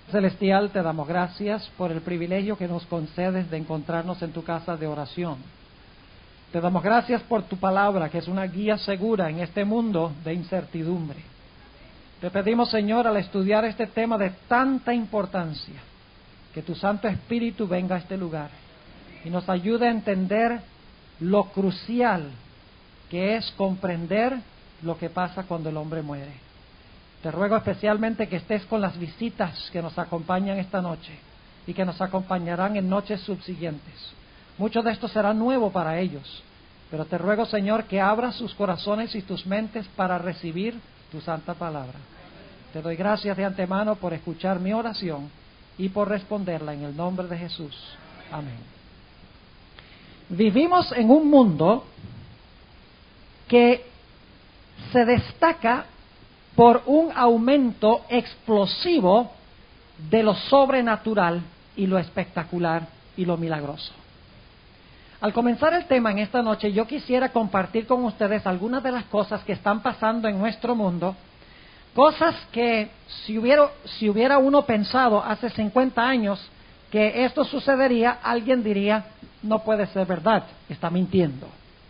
Celestial, te damos gracias por el privilegio que nos concedes de encontrarnos en tu casa de oración. Te damos gracias por tu palabra, que es una guía segura en este mundo de incertidumbre. Te pedimos, Señor, al estudiar este tema de tanta importancia, que tu Santo Espíritu venga a este lugar y nos ayude a entender lo crucial que es comprender lo que pasa cuando el hombre muere. Te ruego especialmente que estés con las visitas que nos acompañan esta noche y que nos acompañarán en noches subsiguientes. Mucho de esto será nuevo para ellos, pero te ruego, Señor, que abras sus corazones y tus mentes para recibir tu santa palabra. Te doy gracias de antemano por escuchar mi oración y por responderla en el nombre de Jesús. Amén. Vivimos en un mundo que se destaca por un aumento explosivo de lo sobrenatural y lo espectacular y lo milagroso. Al comenzar el tema en esta noche, yo quisiera compartir con ustedes algunas de las cosas que están pasando en nuestro mundo, cosas que si hubiera uno pensado hace 50 años que esto sucedería, alguien diría, no puede ser verdad, está mintiendo.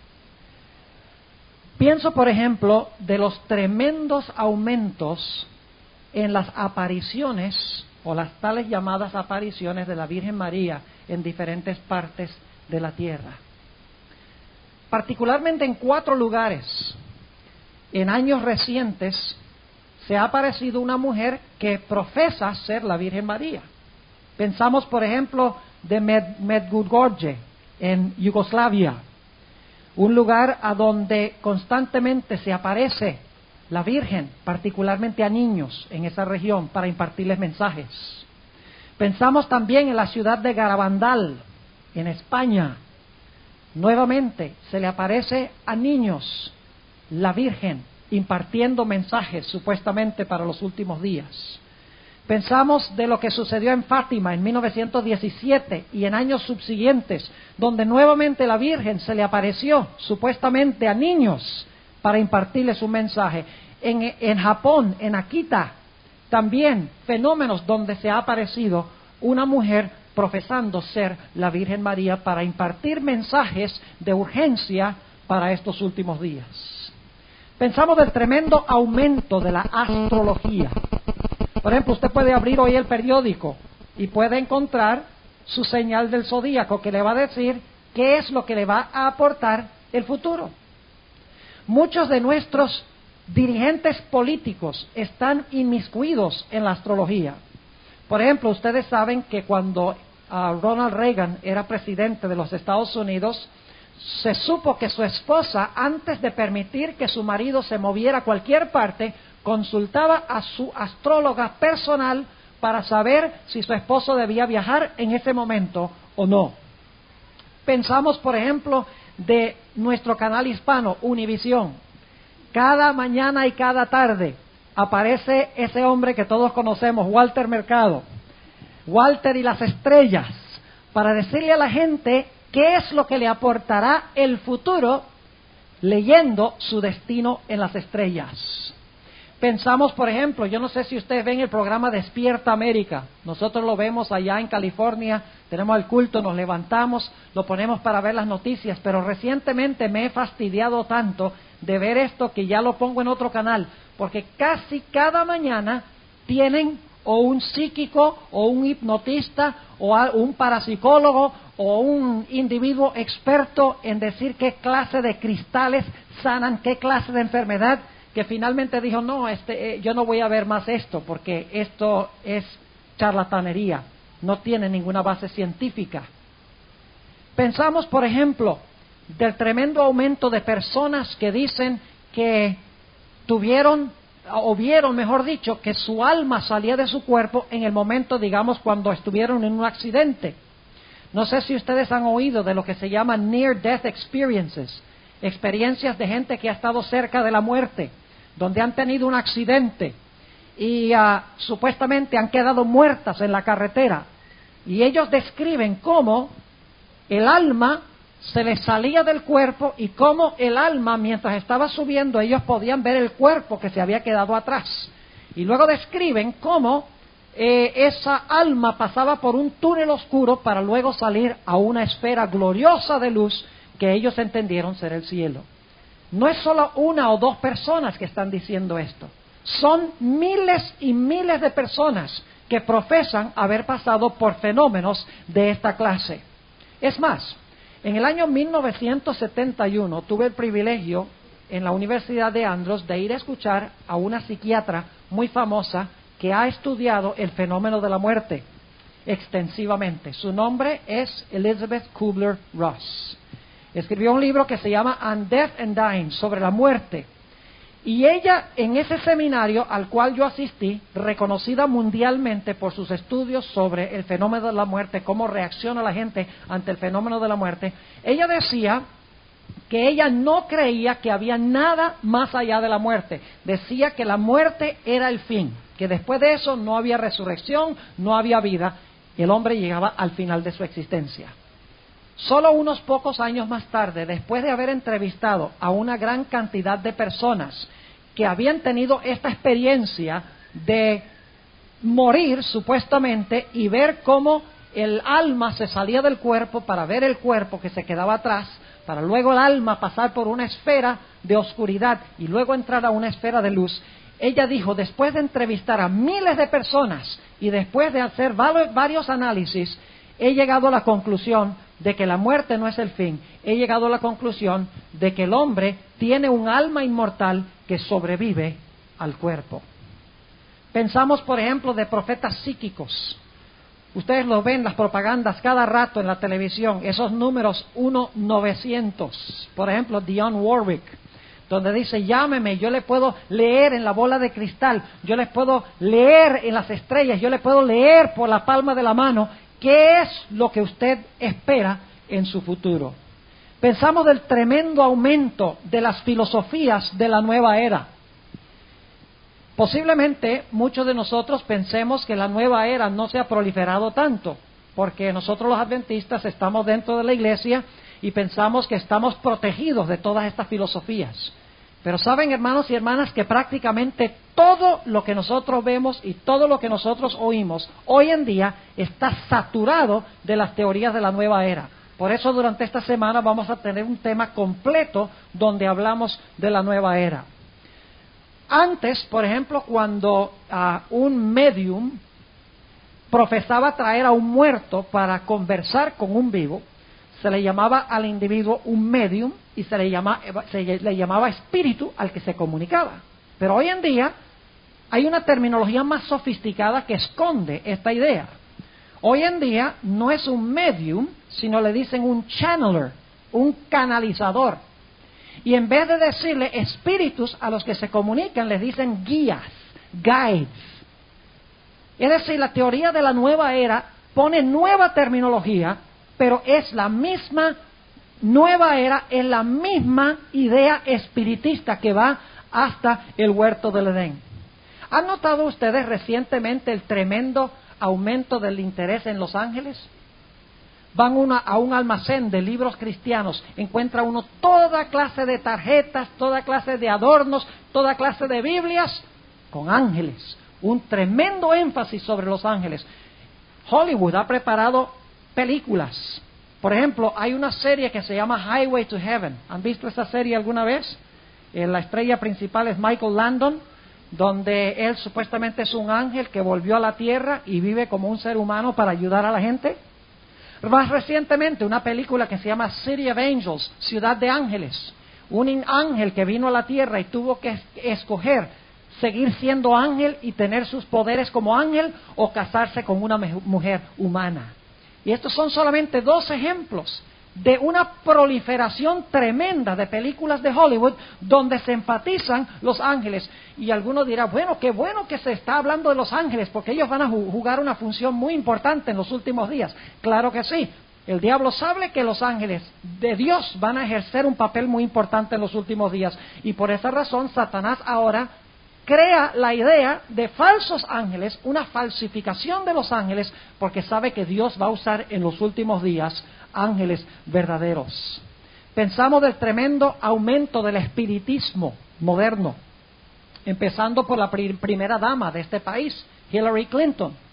Pienso, por ejemplo, de los tremendos aumentos en las apariciones, o las tales llamadas apariciones de la Virgen María en diferentes partes de la tierra. Particularmente en 4 lugares, en años recientes, se ha aparecido una mujer que profesa ser la Virgen María. Pensamos, por ejemplo, de Medjugorje, en Yugoslavia, un lugar a donde constantemente se aparece la Virgen, particularmente a niños en esa región, para impartirles mensajes. Pensamos también en la ciudad de Garabandal, en España. Nuevamente se le aparece a niños la Virgen, impartiendo mensajes supuestamente para los últimos días. Pensamos de lo que sucedió en Fátima en 1917 y en años subsiguientes, donde nuevamente la Virgen se le apareció supuestamente a niños para impartirles un mensaje. En Japón, en Akita, también fenómenos donde se ha aparecido una mujer profesando ser la Virgen María para impartir mensajes de urgencia para estos últimos días. Pensamos del tremendo aumento de la astrología. Por ejemplo, usted puede abrir hoy el periódico y puede encontrar su señal del zodíaco que le va a decir qué es lo que le va a aportar el futuro. Muchos de nuestros dirigentes políticos están inmiscuidos en la astrología. Por ejemplo, ustedes saben que cuando Ronald Reagan era presidente de los Estados Unidos, se supo que su esposa, antes de permitir que su marido se moviera a cualquier parte, consultaba a su astróloga personal para saber si su esposo debía viajar en ese momento o no. Pensamos, por ejemplo, de nuestro canal hispano, Univisión. Cada mañana y cada tarde aparece ese hombre que todos conocemos, Walter Mercado, Walter y las estrellas, para decirle a la gente qué es lo que le aportará el futuro leyendo su destino en las estrellas. Pensamos, por ejemplo, yo no sé si ustedes ven el programa Despierta América. Nosotros lo vemos allá en California, tenemos el culto, nos levantamos, lo ponemos para ver las noticias, pero recientemente me he fastidiado tanto de ver esto que ya lo pongo en otro canal, porque casi cada mañana tienen o un psíquico, o un hipnotista, o un parapsicólogo, o un individuo experto en decir qué clase de cristales sanan, qué clase de enfermedad, que finalmente dijo, no, yo no voy a ver más esto, porque esto es charlatanería, no tiene ninguna base científica. Pensamos, por ejemplo, del tremendo aumento de personas que dicen que tuvieron, o vieron, mejor dicho, que su alma salía de su cuerpo en el momento, digamos, cuando estuvieron en un accidente. No sé si ustedes han oído de lo que se llama Near Death Experiences, experiencias de gente que ha estado cerca de la muerte, donde han tenido un accidente y supuestamente han quedado muertas en la carretera. Y ellos describen cómo el alma se les salía del cuerpo y cómo el alma, mientras estaba subiendo, ellos podían ver el cuerpo que se había quedado atrás. Y luego describen cómo esa alma pasaba por un túnel oscuro para luego salir a una esfera gloriosa de luz que ellos entendieron ser el cielo. No es solo una o dos personas que están diciendo esto, son miles y miles de personas que profesan haber pasado por fenómenos de esta clase. Es más, en el año 1971 tuve el privilegio en la Universidad de Andros de ir a escuchar a una psiquiatra muy famosa que ha estudiado el fenómeno de la muerte extensivamente. Su nombre es Elizabeth Kubler-Ross. Escribió un libro que se llama On Death and Dying, sobre la muerte. Y ella, en ese seminario al cual yo asistí, reconocida mundialmente por sus estudios sobre el fenómeno de la muerte, cómo reacciona la gente ante el fenómeno de la muerte, ella decía que ella no creía que había nada más allá de la muerte. Decía que la muerte era el fin, que después de eso no había resurrección, no había vida. El hombre llegaba al final de su existencia. Solo unos pocos años más tarde, después de haber entrevistado a una gran cantidad de personas que habían tenido esta experiencia de morir supuestamente y ver cómo el alma se salía del cuerpo para ver el cuerpo que se quedaba atrás, para luego el alma pasar por una esfera de oscuridad y luego entrar a una esfera de luz, ella dijo, después de entrevistar a miles de personas y después de hacer varios análisis, he llegado a la conclusión de que la muerte no es el fin. He llegado a la conclusión de que el hombre tiene un alma inmortal que sobrevive al cuerpo. Pensamos, por ejemplo, de profetas psíquicos. Ustedes lo ven, las propagandas cada rato en la televisión, esos números 1-900. Por ejemplo, Dionne Warwick, donde dice, llámeme, yo le puedo leer en la bola de cristal, yo les puedo leer en las estrellas, yo le puedo leer por la palma de la mano qué es lo que usted espera en su futuro. Pensamos del tremendo aumento de las filosofías de la nueva era. Posiblemente muchos de nosotros pensemos que la nueva era no se ha proliferado tanto, porque nosotros los adventistas estamos dentro de la iglesia y pensamos que estamos protegidos de todas estas filosofías. Pero saben, hermanos y hermanas, que prácticamente todo lo que nosotros vemos y todo lo que nosotros oímos hoy en día está saturado de las teorías de la nueva era. Por eso durante esta semana vamos a tener un tema completo donde hablamos de la nueva era. Antes, por ejemplo, cuando un medium profesaba traer a un muerto para conversar con un vivo, se le llamaba al individuo un medium y se le llamaba espíritu al que se comunicaba. Pero hoy en día hay una terminología más sofisticada que esconde esta idea. Hoy en día no es un medium, sino le dicen un channeler, un canalizador. Y en vez de decirle espíritus a los que se comunican, les dicen guías, guides. Es decir, la teoría de la nueva era pone nueva terminología, pero es la misma nueva era, es la misma idea espiritista que va hasta el huerto del Edén. ¿Han notado ustedes recientemente el tremendo aumento del interés en los ángeles? Van a un almacén de libros cristianos, encuentra uno toda clase de tarjetas, toda clase de adornos, toda clase de Biblias con ángeles. Un tremendo énfasis sobre los ángeles. Hollywood ha preparado películas. Por ejemplo, hay una serie que se llama Highway to Heaven. ¿Han visto esa serie alguna vez? La estrella principal es Michael Landon, donde él supuestamente es un ángel que volvió a la tierra y vive como un ser humano para ayudar a la gente. Más recientemente, una película que se llama City of Angels, Ciudad de Ángeles. Un ángel que vino a la tierra y tuvo que escoger seguir siendo ángel y tener sus poderes como ángel o casarse con una mujer humana. Y estos son solamente dos ejemplos de una proliferación tremenda de películas de Hollywood donde se enfatizan los ángeles. Y alguno dirá, bueno, qué bueno que se está hablando de los ángeles porque ellos van a jugar una función muy importante en los últimos días. Claro que sí. El diablo sabe que los ángeles de Dios van a ejercer un papel muy importante en los últimos días. Y por esa razón Satanás ahora crea la idea de falsos ángeles, una falsificación de los ángeles, porque sabe que Dios va a usar en los últimos días ángeles verdaderos. Pensamos del tremendo aumento del espiritismo moderno, empezando por la primera dama de este país, Hillary Clinton.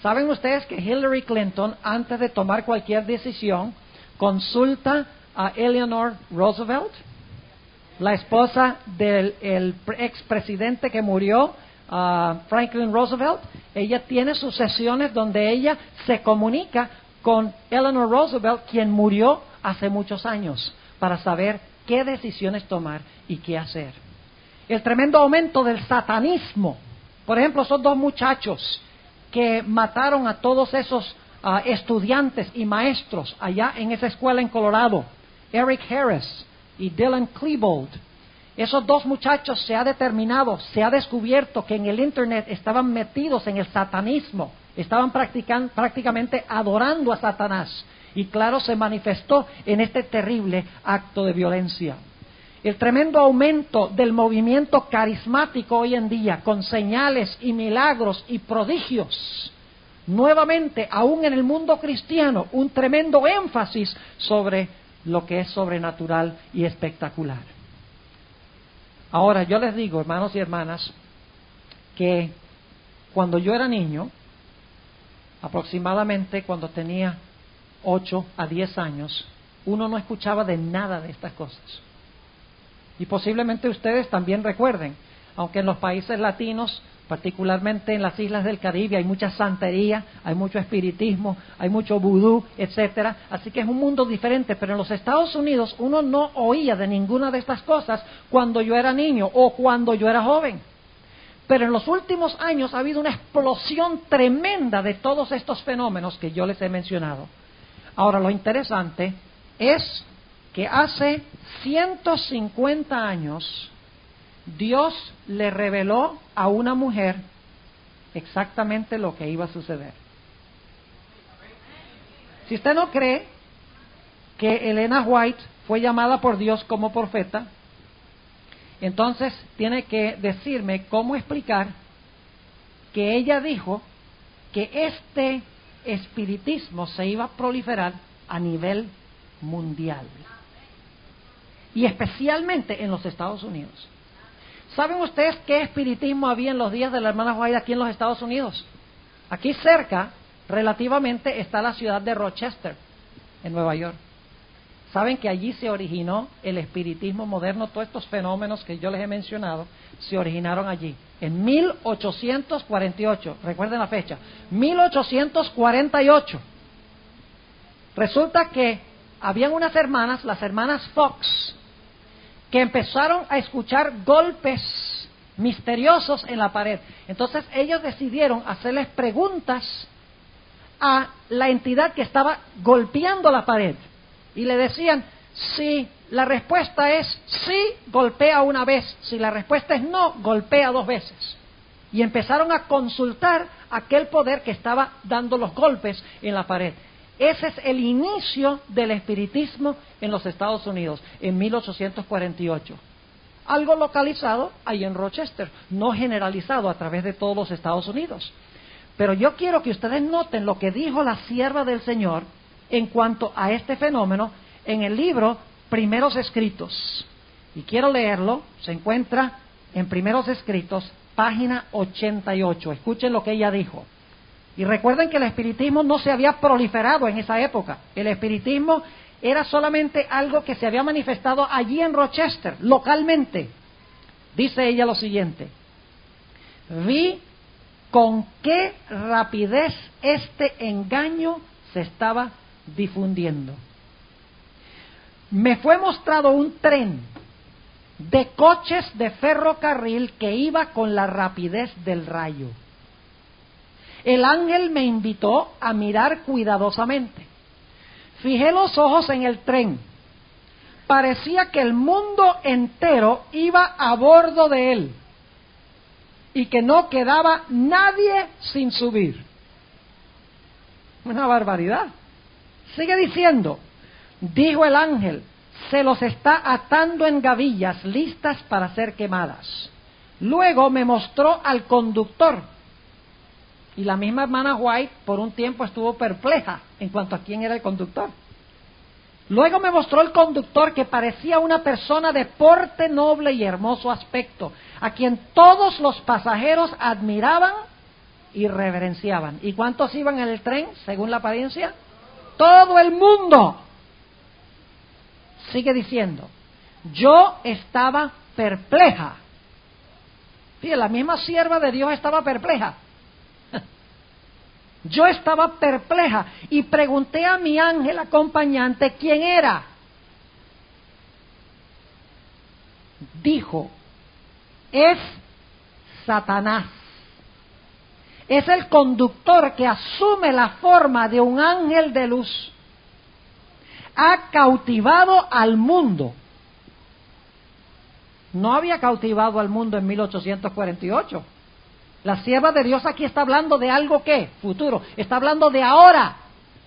¿Saben ustedes que Hillary Clinton, antes de tomar cualquier decisión, consulta a Eleanor Roosevelt, la esposa del expresidente que murió, Franklin Roosevelt? Ella tiene sus sesiones donde ella se comunica con Eleanor Roosevelt, quien murió hace muchos años, para saber qué decisiones tomar y qué hacer. El tremendo aumento del satanismo. Por ejemplo, esos dos muchachos que mataron a todos esos estudiantes y maestros allá en esa escuela en Colorado, Eric Harris y Dylan Klebold. Esos dos muchachos se ha determinado, se ha descubierto que en el Internet estaban metidos en el satanismo, estaban prácticamente adorando a Satanás. Y claro, se manifestó en este terrible acto de violencia. El tremendo aumento del movimiento carismático hoy en día, con señales y milagros y prodigios. Nuevamente, aún en el mundo cristiano, un tremendo énfasis sobre lo que es sobrenatural y espectacular. Ahora, yo les digo, hermanos y hermanas, que cuando yo era niño, aproximadamente cuando tenía 8 a 10 años, uno no escuchaba de nada de estas cosas. Y posiblemente ustedes también recuerden, aunque en los países latinos, particularmente en las islas del Caribe, hay mucha santería, hay mucho espiritismo, hay mucho vudú, etcétera. Así que es un mundo diferente, pero en los Estados Unidos uno no oía de ninguna de estas cosas cuando yo era niño o cuando yo era joven. Pero en los últimos años ha habido una explosión tremenda de todos estos fenómenos que yo les he mencionado. Ahora, lo interesante es que hace 150 años Dios le reveló a una mujer exactamente lo que iba a suceder. Si usted no cree que Elena White fue llamada por Dios como profeta, entonces tiene que decirme cómo explicar que ella dijo que este espiritismo se iba a proliferar a nivel mundial y especialmente en los Estados Unidos. ¿Saben ustedes qué espiritismo había en los días de la hermana White aquí en los Estados Unidos? Aquí cerca, relativamente, está la ciudad de Rochester, en Nueva York. ¿Saben que allí se originó el espiritismo moderno? Todos estos fenómenos que yo les he mencionado se originaron allí, en 1848. Recuerden la fecha, 1848. Resulta que habían unas hermanas, las hermanas Fox, que empezaron a escuchar golpes misteriosos en la pared. Entonces ellos decidieron hacerles preguntas a la entidad que estaba golpeando la pared. Y le decían, si la respuesta es sí, golpea una vez. Si la respuesta es no, golpea 2 veces. Y empezaron a consultar aquel poder que estaba dando los golpes en la pared. Ese es el inicio del espiritismo en los Estados Unidos, en 1848. Algo localizado ahí en Rochester, no generalizado a través de todos los Estados Unidos. Pero yo quiero que ustedes noten lo que dijo la sierva del Señor en cuanto a este fenómeno en el libro Primeros Escritos. Y quiero leerlo, se encuentra en Primeros Escritos, página 88. Escuchen lo que ella dijo. Y recuerden que el espiritismo no se había proliferado en esa época. El espiritismo era solamente algo que se había manifestado allí en Rochester, localmente. Dice ella lo siguiente: vi con qué rapidez este engaño se estaba difundiendo. Me fue mostrado un tren de coches de ferrocarril que iba con la rapidez del rayo. El ángel me invitó a mirar cuidadosamente. Fijé los ojos en el tren. Parecía que el mundo entero iba a bordo de él y que no quedaba nadie sin subir. Una barbaridad. Sigue diciendo, dijo el ángel, se los está atando en gavillas listas para ser quemadas. Luego me mostró al conductor. Y la misma hermana White por un tiempo estuvo perpleja en cuanto a quién era el conductor. Luego me mostró el conductor, que parecía una persona de porte noble y hermoso aspecto, a quien todos los pasajeros admiraban y reverenciaban. ¿Y cuántos iban en el tren, según la apariencia? Todo el mundo. Sigue diciendo, yo estaba perpleja. Fíjate, la misma sierva de Dios estaba perpleja. Yo estaba perpleja y pregunté a mi ángel acompañante quién era. Dijo, es Satanás. Es el conductor que asume la forma de un ángel de luz. Ha cautivado al mundo. No había cautivado al mundo en 1848. La sierva de Dios aquí está hablando de algo que, futuro, está hablando de ahora.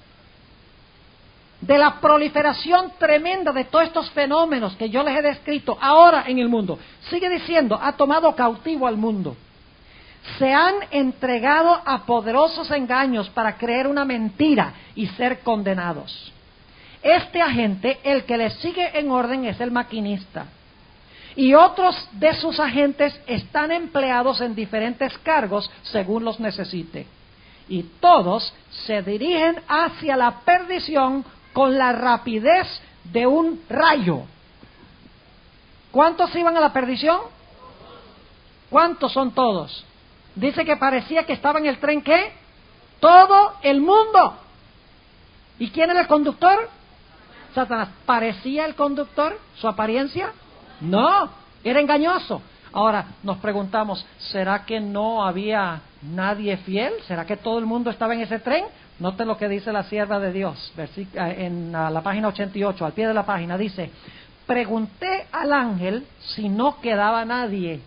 De la proliferación tremenda de todos estos fenómenos que yo les he descrito ahora en el mundo. Sigue diciendo, ha tomado cautivo al mundo. Se han entregado a poderosos engaños para creer una mentira y ser condenados. Este agente, el que le sigue en orden, es el maquinista. Y otros de sus agentes están empleados en diferentes cargos según los necesite. Y todos se dirigen hacia la perdición con la rapidez de un rayo. ¿Cuántos iban a la perdición? ¿Cuántos son todos? Dice que parecía que estaba en el tren, ¿qué? Todo el mundo. ¿Y quién era el conductor? Satanás. ¿Parecía el conductor? ¿Su apariencia? No, era engañoso. Ahora nos preguntamos, ¿será que no había nadie fiel? ¿Será que todo el mundo estaba en ese tren? Note lo que dice la sierva de Dios, en la página 88, al pie de la página, dice, pregunté al ángel si no quedaba nadie.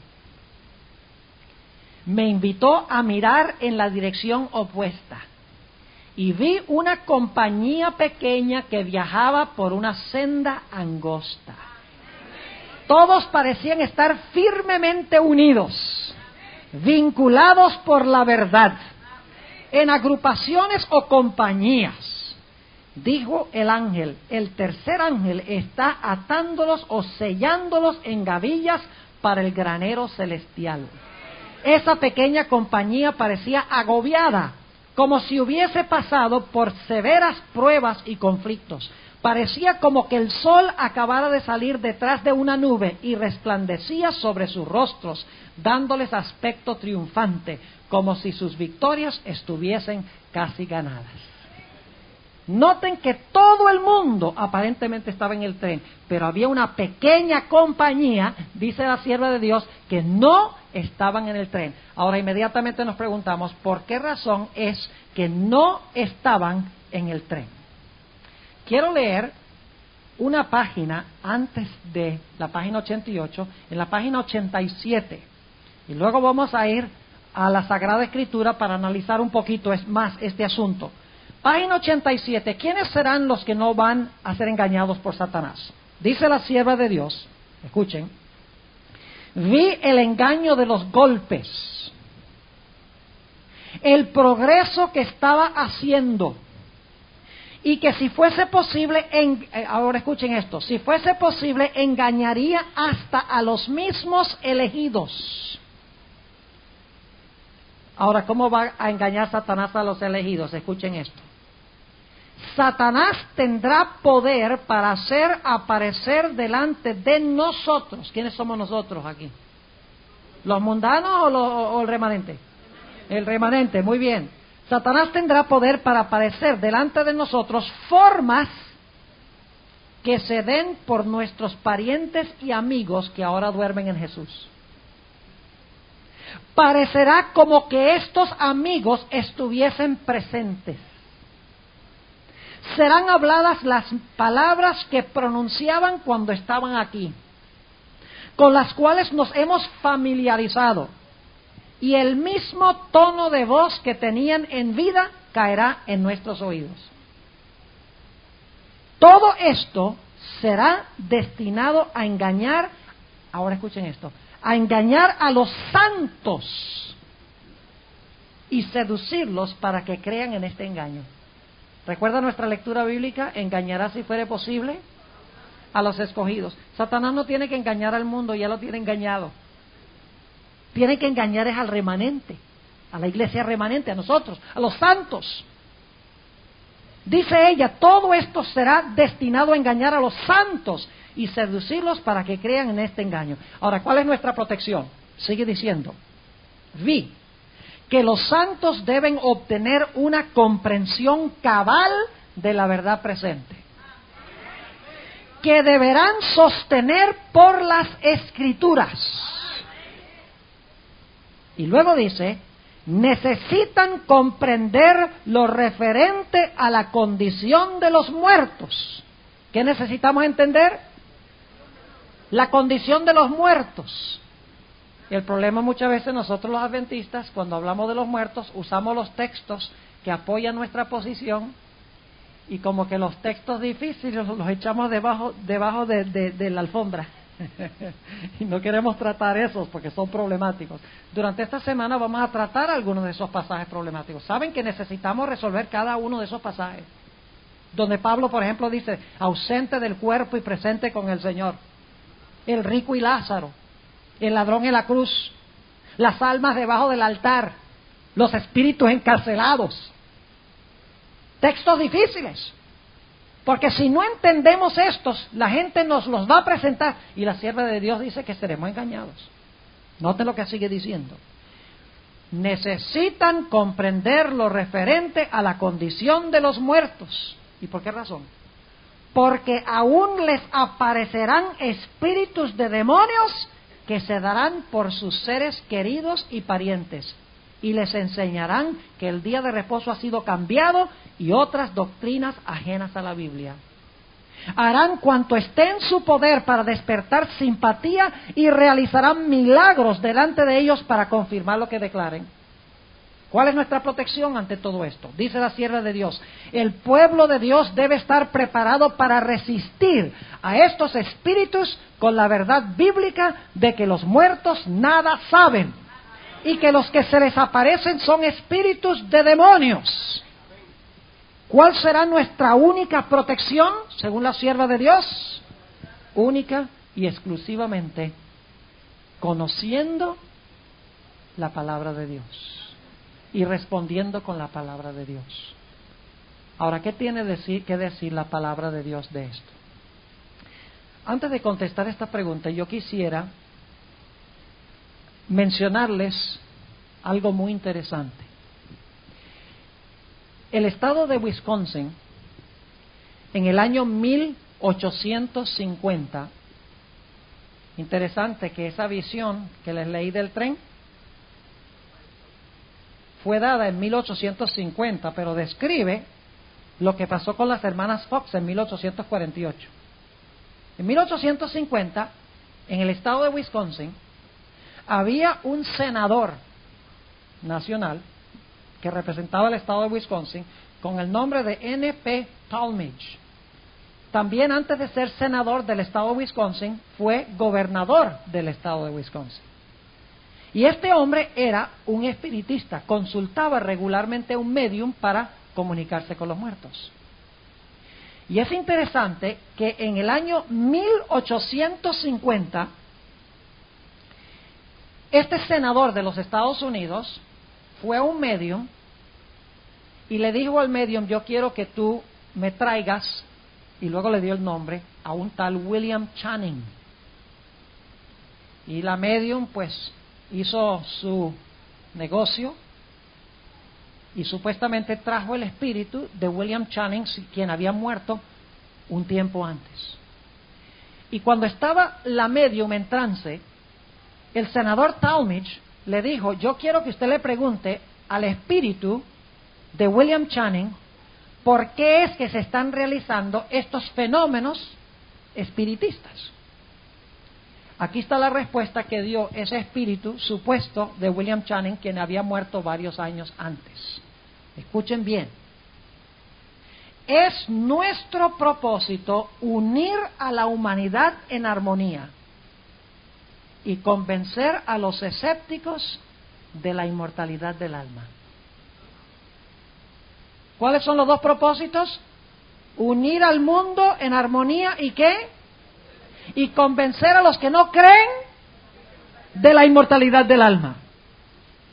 Me invitó a mirar en la dirección opuesta y vi una compañía pequeña que viajaba por una senda angosta. Todos parecían estar firmemente unidos, vinculados por la verdad, en agrupaciones o compañías. Dijo el ángel, el tercer ángel está atándolos o sellándolos en gavillas para el granero celestial. Esa pequeña compañía parecía agobiada, como si hubiese pasado por severas pruebas y conflictos. Parecía como que el sol acabara de salir detrás de una nube y resplandecía sobre sus rostros, dándoles aspecto triunfante, como si sus victorias estuviesen casi ganadas. Noten que todo el mundo aparentemente estaba en el tren, pero había una pequeña compañía, dice la sierva de Dios, que no estaban en el tren. Ahora inmediatamente nos preguntamos, ¿por qué razón es que no estaban en el tren? Quiero leer una página antes de la página 88, en la página 87, y luego vamos a ir a la Sagrada Escritura para analizar un poquito más este asunto. Página 87, ¿quiénes serán los que no van a ser engañados por Satanás? Dice la sierva de Dios, escuchen, vi el engaño de los golpes, el progreso que estaba haciendo, y que si fuese posible, ahora escuchen esto, si fuese posible engañaría hasta a los mismos elegidos. Ahora, ¿cómo va a engañar Satanás a los elegidos? Escuchen esto. Satanás tendrá poder para hacer aparecer delante de nosotros. ¿Quiénes somos nosotros aquí? ¿Los mundanos o el remanente? El remanente, muy bien. Satanás tendrá poder para aparecer delante de nosotros formas que se den por nuestros parientes y amigos que ahora duermen en Jesús. Parecerá como que estos amigos estuviesen presentes. Serán habladas las palabras que pronunciaban cuando estaban aquí, con las cuales nos hemos familiarizado, y el mismo tono de voz que tenían en vida caerá en nuestros oídos. Todo esto será destinado a engañar, ahora escuchen esto, a engañar a los santos y seducirlos para que crean en este engaño. ¿Recuerda nuestra lectura bíblica? Engañará, si fuere posible, a los escogidos. Satanás no tiene que engañar al mundo, ya lo tiene engañado. Tiene que engañar es al remanente. a la iglesia remanente, a nosotros, a los santos. Dice ella, todo esto será destinado a engañar a los santos y seducirlos para que crean en este engaño. Ahora, ¿cuál es nuestra protección? Sigue diciendo, vi que los santos deben obtener una comprensión cabal de la verdad presente, que deberán sostener por las Escrituras. Y luego dice, necesitan comprender lo referente a la condición de los muertos. ¿Qué necesitamos entender? La condición de los muertos. El problema muchas veces nosotros los adventistas, cuando hablamos de los muertos, usamos los textos que apoyan nuestra posición y como que los textos difíciles los echamos debajo de la alfombra. Y no queremos tratar esos porque son problemáticos. Durante esta semana vamos a tratar algunos de esos pasajes problemáticos. Saben que necesitamos resolver cada uno de esos pasajes, donde Pablo, por ejemplo, dice, ausente del cuerpo y presente con el Señor, el rico y Lázaro, el ladrón en la cruz, las almas debajo del altar, los espíritus encarcelados. Textos difíciles. Porque si no entendemos estos, la gente nos los va a presentar y la sierva de Dios dice que seremos engañados. Noten lo que sigue diciendo. Necesitan comprender lo referente a la condición de los muertos. ¿Y por qué razón? Porque aún les aparecerán espíritus de demonios que se darán por sus seres queridos y parientes, y les enseñarán que el día de reposo ha sido cambiado y otras doctrinas ajenas a la Biblia. Harán cuanto esté en su poder para despertar simpatía y realizarán milagros delante de ellos para confirmar lo que declaren. ¿Cuál es nuestra protección ante todo esto? Dice la sierva de Dios, el pueblo de Dios debe estar preparado para resistir a estos espíritus con la verdad bíblica de que los muertos nada saben y que los que se les aparecen son espíritus de demonios. ¿Cuál será nuestra única protección, según la sierva de Dios? Única y exclusivamente conociendo la palabra de Dios y respondiendo con la palabra de Dios. Ahora, ¿qué tiene que decir la palabra de Dios de esto? Antes de contestar esta pregunta, yo quisiera mencionarles algo muy interesante. El estado de Wisconsin, en el año 1850, interesante que esa visión que les leí del tren fue dada en 1850, pero describe lo que pasó con las hermanas Fox en 1848. En 1850, en el estado de Wisconsin, había un senador nacional que representaba el estado de Wisconsin con el nombre de N.P. Talmadge. También antes de ser senador del estado de Wisconsin, fue gobernador del estado de Wisconsin. Y este hombre era un espiritista, consultaba regularmente a un medium para comunicarse con los muertos. Y es interesante que en el año 1850, este senador de los Estados Unidos fue a un medium y le dijo al medium, yo quiero que tú me traigas, y luego le dio el nombre, a un tal William Channing. Y la medium pues hizo su negocio y supuestamente trajo el espíritu de William Channing, quien había muerto un tiempo antes. Y cuando estaba la medium en trance, el senador Talmadge le dijo, yo quiero que usted le pregunte al espíritu de William Channing por qué es que se están realizando estos fenómenos espiritistas. Aquí está la respuesta que dio ese espíritu supuesto de William Channing, quien había muerto varios años antes. Escuchen bien. Es nuestro propósito unir a la humanidad en armonía y convencer a los escépticos de la inmortalidad del alma. ¿Cuáles son los dos propósitos? Unir al mundo en armonía y ¿qué? Y convencer a los que no creen de la inmortalidad del alma.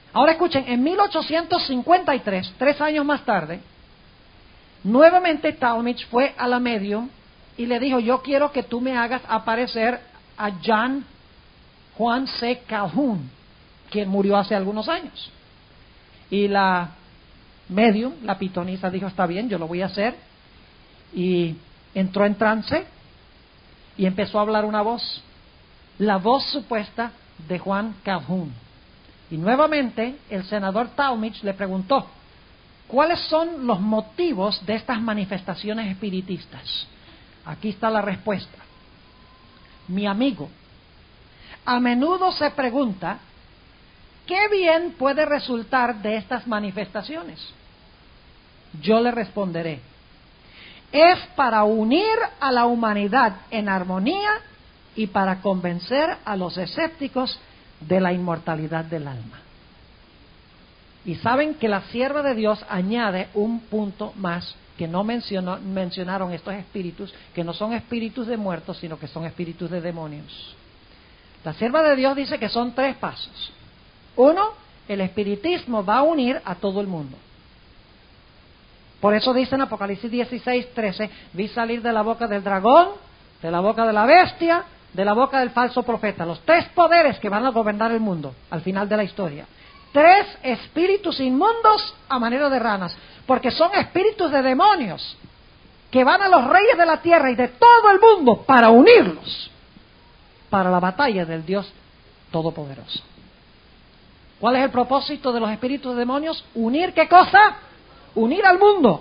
Ahora escuchen, en 1853, 3 años más tarde, nuevamente Talmage fue a la medium y le dijo, yo quiero que tú me hagas aparecer a John Juan C. Calhoun, quien murió hace algunos años. Y la medium, la pitonisa, dijo, está bien, yo lo voy a hacer. Y entró en trance y empezó a hablar una voz, la voz supuesta de Juan Calhoun. Y nuevamente el senador Talmage le preguntó, ¿cuáles son los motivos de estas manifestaciones espiritistas? Aquí está la respuesta. Mi amigo, a menudo se pregunta, ¿qué bien puede resultar de estas manifestaciones? Yo le responderé, es para unir a la humanidad en armonía y para convencer a los escépticos de la inmortalidad del alma. Y saben que la sierva de Dios añade un punto más que no mencionaron estos espíritus, que no son espíritus de muertos, sino que son espíritus de demonios. La sierva de Dios dice que son 3 pasos. 1, el espiritismo va a unir a todo el mundo. Por eso dice en Apocalipsis 16:13, vi salir de la boca del dragón, de la boca de la bestia, de la boca del falso profeta, los 3 poderes que van a gobernar el mundo al final de la historia. 3 espíritus inmundos a manera de ranas, porque son espíritus de demonios que van a los reyes de la tierra y de todo el mundo para unirlos para la batalla del Dios Todopoderoso. ¿Cuál es el propósito de los espíritus de demonios? ¿Unir qué cosa? Unir al mundo.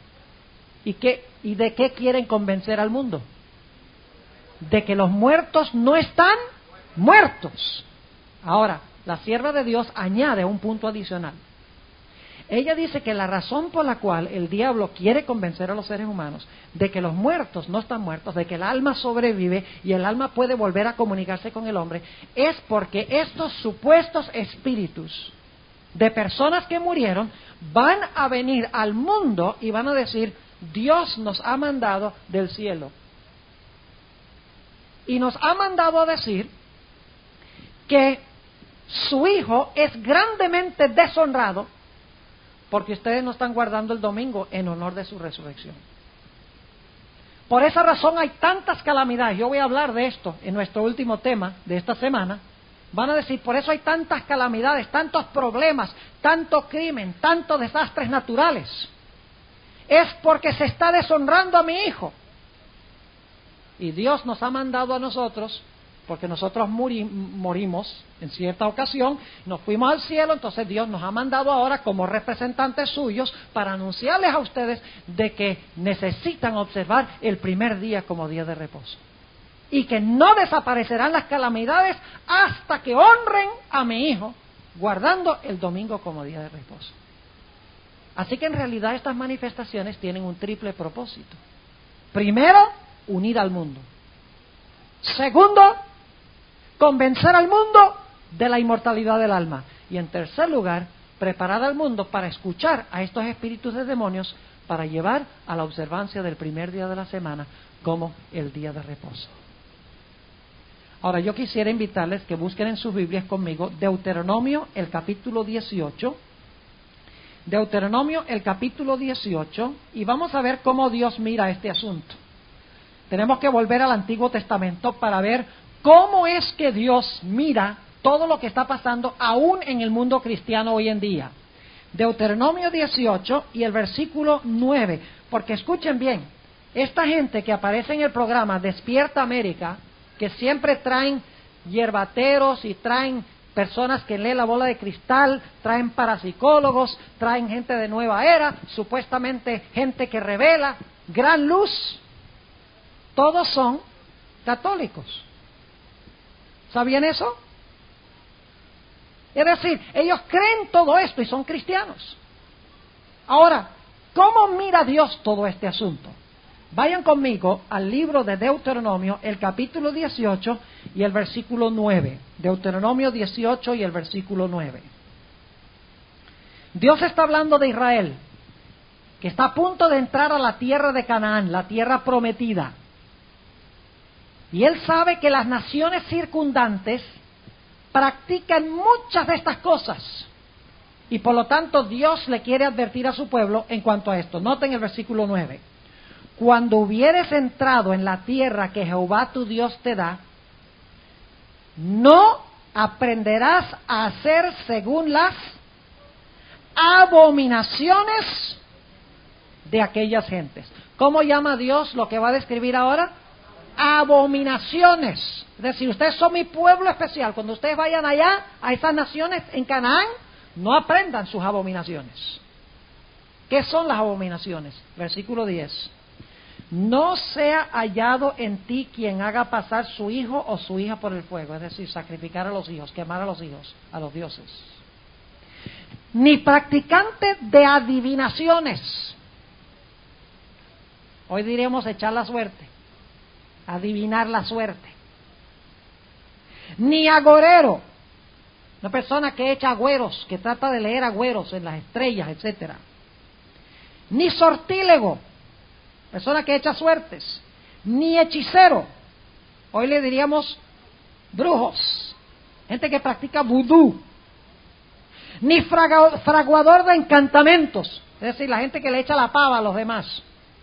¿Y de qué quieren convencer al mundo? De que los muertos no están muertos. Ahora, la sierva de Dios añade un punto adicional. Ella dice que la razón por la cual el diablo quiere convencer a los seres humanos de que los muertos no están muertos, de que el alma sobrevive y el alma puede volver a comunicarse con el hombre, es porque estos supuestos espíritus de personas que murieron van a venir al mundo y van a decir, Dios nos ha mandado del cielo. Y nos ha mandado a decir que su hijo es grandemente deshonrado porque ustedes no están guardando el domingo en honor de su resurrección. Por esa razón hay tantas calamidades. Yo voy a hablar de esto en nuestro último tema de esta semana. Van a decir, por eso hay tantas calamidades, tantos problemas, tanto crimen, tantos desastres naturales. Es porque se está deshonrando a mi hijo. Y Dios nos ha mandado a nosotros, porque nosotros morimos en cierta ocasión, nos fuimos al cielo, entonces Dios nos ha mandado ahora como representantes suyos para anunciarles a ustedes de que necesitan observar el primer día como día de reposo. Y que no desaparecerán las calamidades hasta que honren a mi hijo, guardando el domingo como día de reposo. Así que en realidad estas manifestaciones tienen un triple propósito. Primero, unir al mundo. Segundo, convencer al mundo de la inmortalidad del alma. Y en tercer lugar, preparar al mundo para escuchar a estos espíritus de demonios para llevar a la observancia del primer día de la semana como el día de reposo. Ahora yo quisiera invitarles que busquen en sus Biblias conmigo Deuteronomio el capítulo 18. Deuteronomio el capítulo 18 y vamos a ver cómo Dios mira este asunto. Tenemos que volver al Antiguo Testamento para ver cómo es que Dios mira todo lo que está pasando aún en el mundo cristiano hoy en día. Deuteronomio 18 y el versículo 9, porque escuchen bien, esta gente que aparece en el programa Despierta América, que siempre traen hierbateros y traen personas que leen la bola de cristal, traen parapsicólogos, traen gente de nueva era, supuestamente gente que revela gran luz, todos son católicos. ¿Sabían eso? Es decir, ellos creen todo esto y son cristianos. Ahora, ¿cómo mira Dios todo este asunto? Vayan conmigo al libro de Deuteronomio, el capítulo 18 y el versículo 9. Deuteronomio 18 y el versículo 9. Dios está hablando de Israel, que está a punto de entrar a la tierra de Canaán, la tierra prometida. Y Él sabe que las naciones circundantes practican muchas de estas cosas. Y por lo tanto Dios le quiere advertir a su pueblo en cuanto a esto. Noten el versículo 9. Cuando hubieres entrado en la tierra que Jehová tu Dios te da, no aprenderás a hacer según las abominaciones de aquellas gentes. ¿Cómo llama Dios lo que va a describir ahora? Abominaciones. Es decir, ustedes son mi pueblo especial. Cuando ustedes vayan allá, a esas naciones en Canaán, no aprendan sus abominaciones. ¿Qué son las abominaciones? Versículo 10. No sea hallado en ti quien haga pasar su hijo o su hija por el fuego, es decir, sacrificar a los hijos, quemar a los hijos, a los dioses. Ni practicante de adivinaciones. Hoy diríamos echar la suerte, adivinar la suerte. Ni agorero, una persona que echa agüeros, que trata de leer agüeros en las estrellas, etcétera. Ni sortílego, persona que echa suertes. Ni hechicero, hoy le diríamos brujos, gente que practica vudú. Ni fraguador de encantamentos, es decir, la gente que le echa la pava a los demás.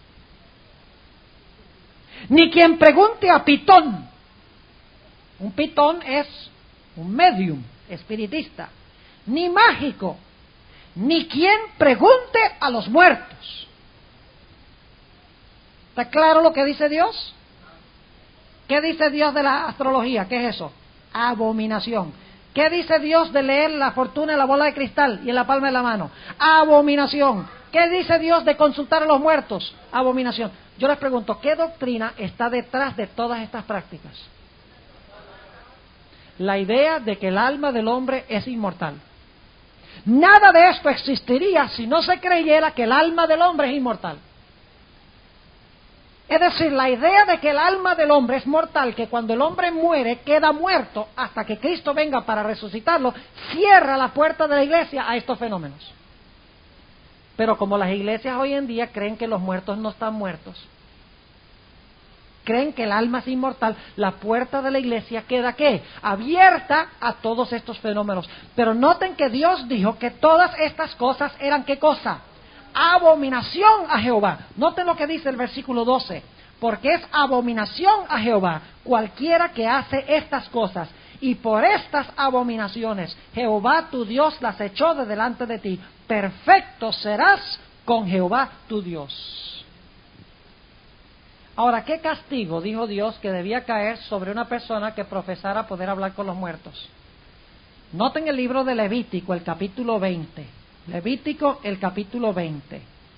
Ni quien pregunte a pitón. Un pitón es un medium, espiritista. Ni mágico, ni quien pregunte a los muertos. ¿Está claro lo que dice Dios? ¿Qué dice Dios de la astrología? ¿Qué es eso? Abominación. ¿Qué dice Dios de leer la fortuna en la bola de cristal y en la palma de la mano? Abominación. ¿Qué dice Dios de consultar a los muertos? Abominación. Yo les pregunto, ¿qué doctrina está detrás de todas estas prácticas? La idea de que el alma del hombre es inmortal. Nada de esto existiría si no se creyera que el alma del hombre es inmortal. Es decir, la idea de que el alma del hombre es mortal, que cuando el hombre muere queda muerto hasta que Cristo venga para resucitarlo, cierra la puerta de la iglesia a estos fenómenos. Pero como las iglesias hoy en día creen que los muertos no están muertos, creen que el alma es inmortal, la puerta de la iglesia queda ¿qué? Abierta a todos estos fenómenos. Pero noten que Dios dijo que todas estas cosas eran ¿qué cosa? Abominación a Jehová. Noten lo que dice el versículo 12. Porque es abominación a Jehová cualquiera que hace estas cosas. Y por estas abominaciones Jehová tu Dios las echó de delante de ti. Perfecto serás con Jehová tu Dios. Ahora, ¿qué castigo dijo Dios que debía caer sobre una persona que profesara poder hablar con los muertos? Noten el libro de Levítico, el capítulo 20. Levítico, el capítulo 20.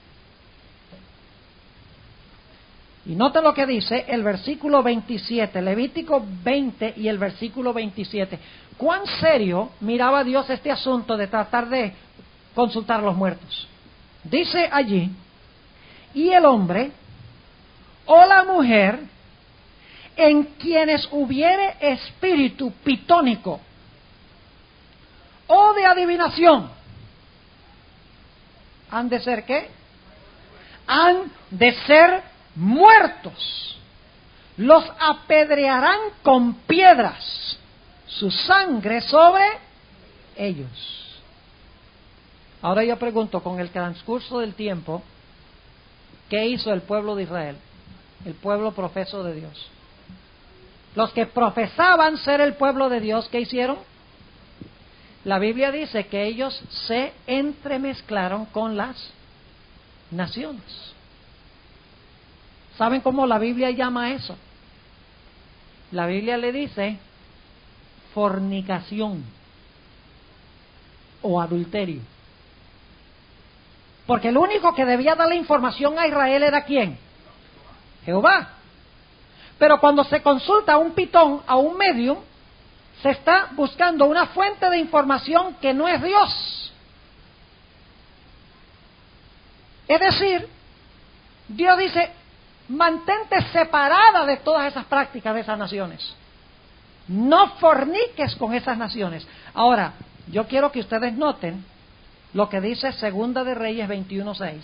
Y noten lo que dice el versículo 27, Levítico 20 y el versículo 27. ¿Cuán serio miraba Dios este asunto de tratar de consultar a los muertos? Dice allí, y el hombre o la mujer en quienes hubiere espíritu pitónico o de adivinación, ¿han de ser qué? Han de ser muertos. Los apedrearán con piedras, su sangre sobre ellos. Ahora yo pregunto, con el transcurso del tiempo, ¿qué hizo el pueblo de Israel? El pueblo profeso de Dios. Los que profesaban ser el pueblo de Dios, ¿qué hicieron? La Biblia dice que ellos se entremezclaron con las naciones. ¿Saben cómo la Biblia llama eso? La Biblia le dice fornicación o adulterio. Porque el único que debía dar la información a Israel era ¿quién? Jehová. Pero cuando se consulta a un pitón, a un medium, se está buscando una fuente de información que no es Dios. Es decir, Dios dice, mantente separada de todas esas prácticas de esas naciones. No forniques con esas naciones. Ahora, yo quiero que ustedes noten lo que dice Segunda de Reyes 21:6.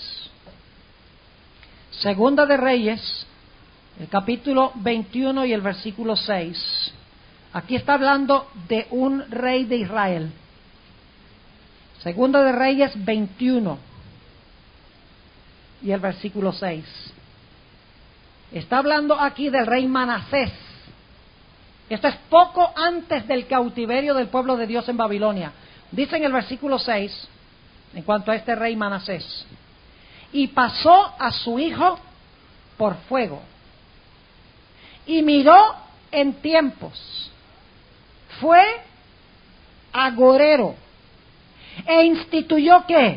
Segunda de Reyes, el capítulo 21 y el versículo 6. Aquí está hablando de un rey de Israel. Segundo de Reyes 21 y el versículo 6. Está hablando aquí del rey Manasés. Esto es poco antes del cautiverio del pueblo de Dios en Babilonia. Dice en el versículo 6, en cuanto a este rey Manasés: y pasó a su hijo por fuego, y miró en tiempos, fue agorero, e instituyó ¿qué?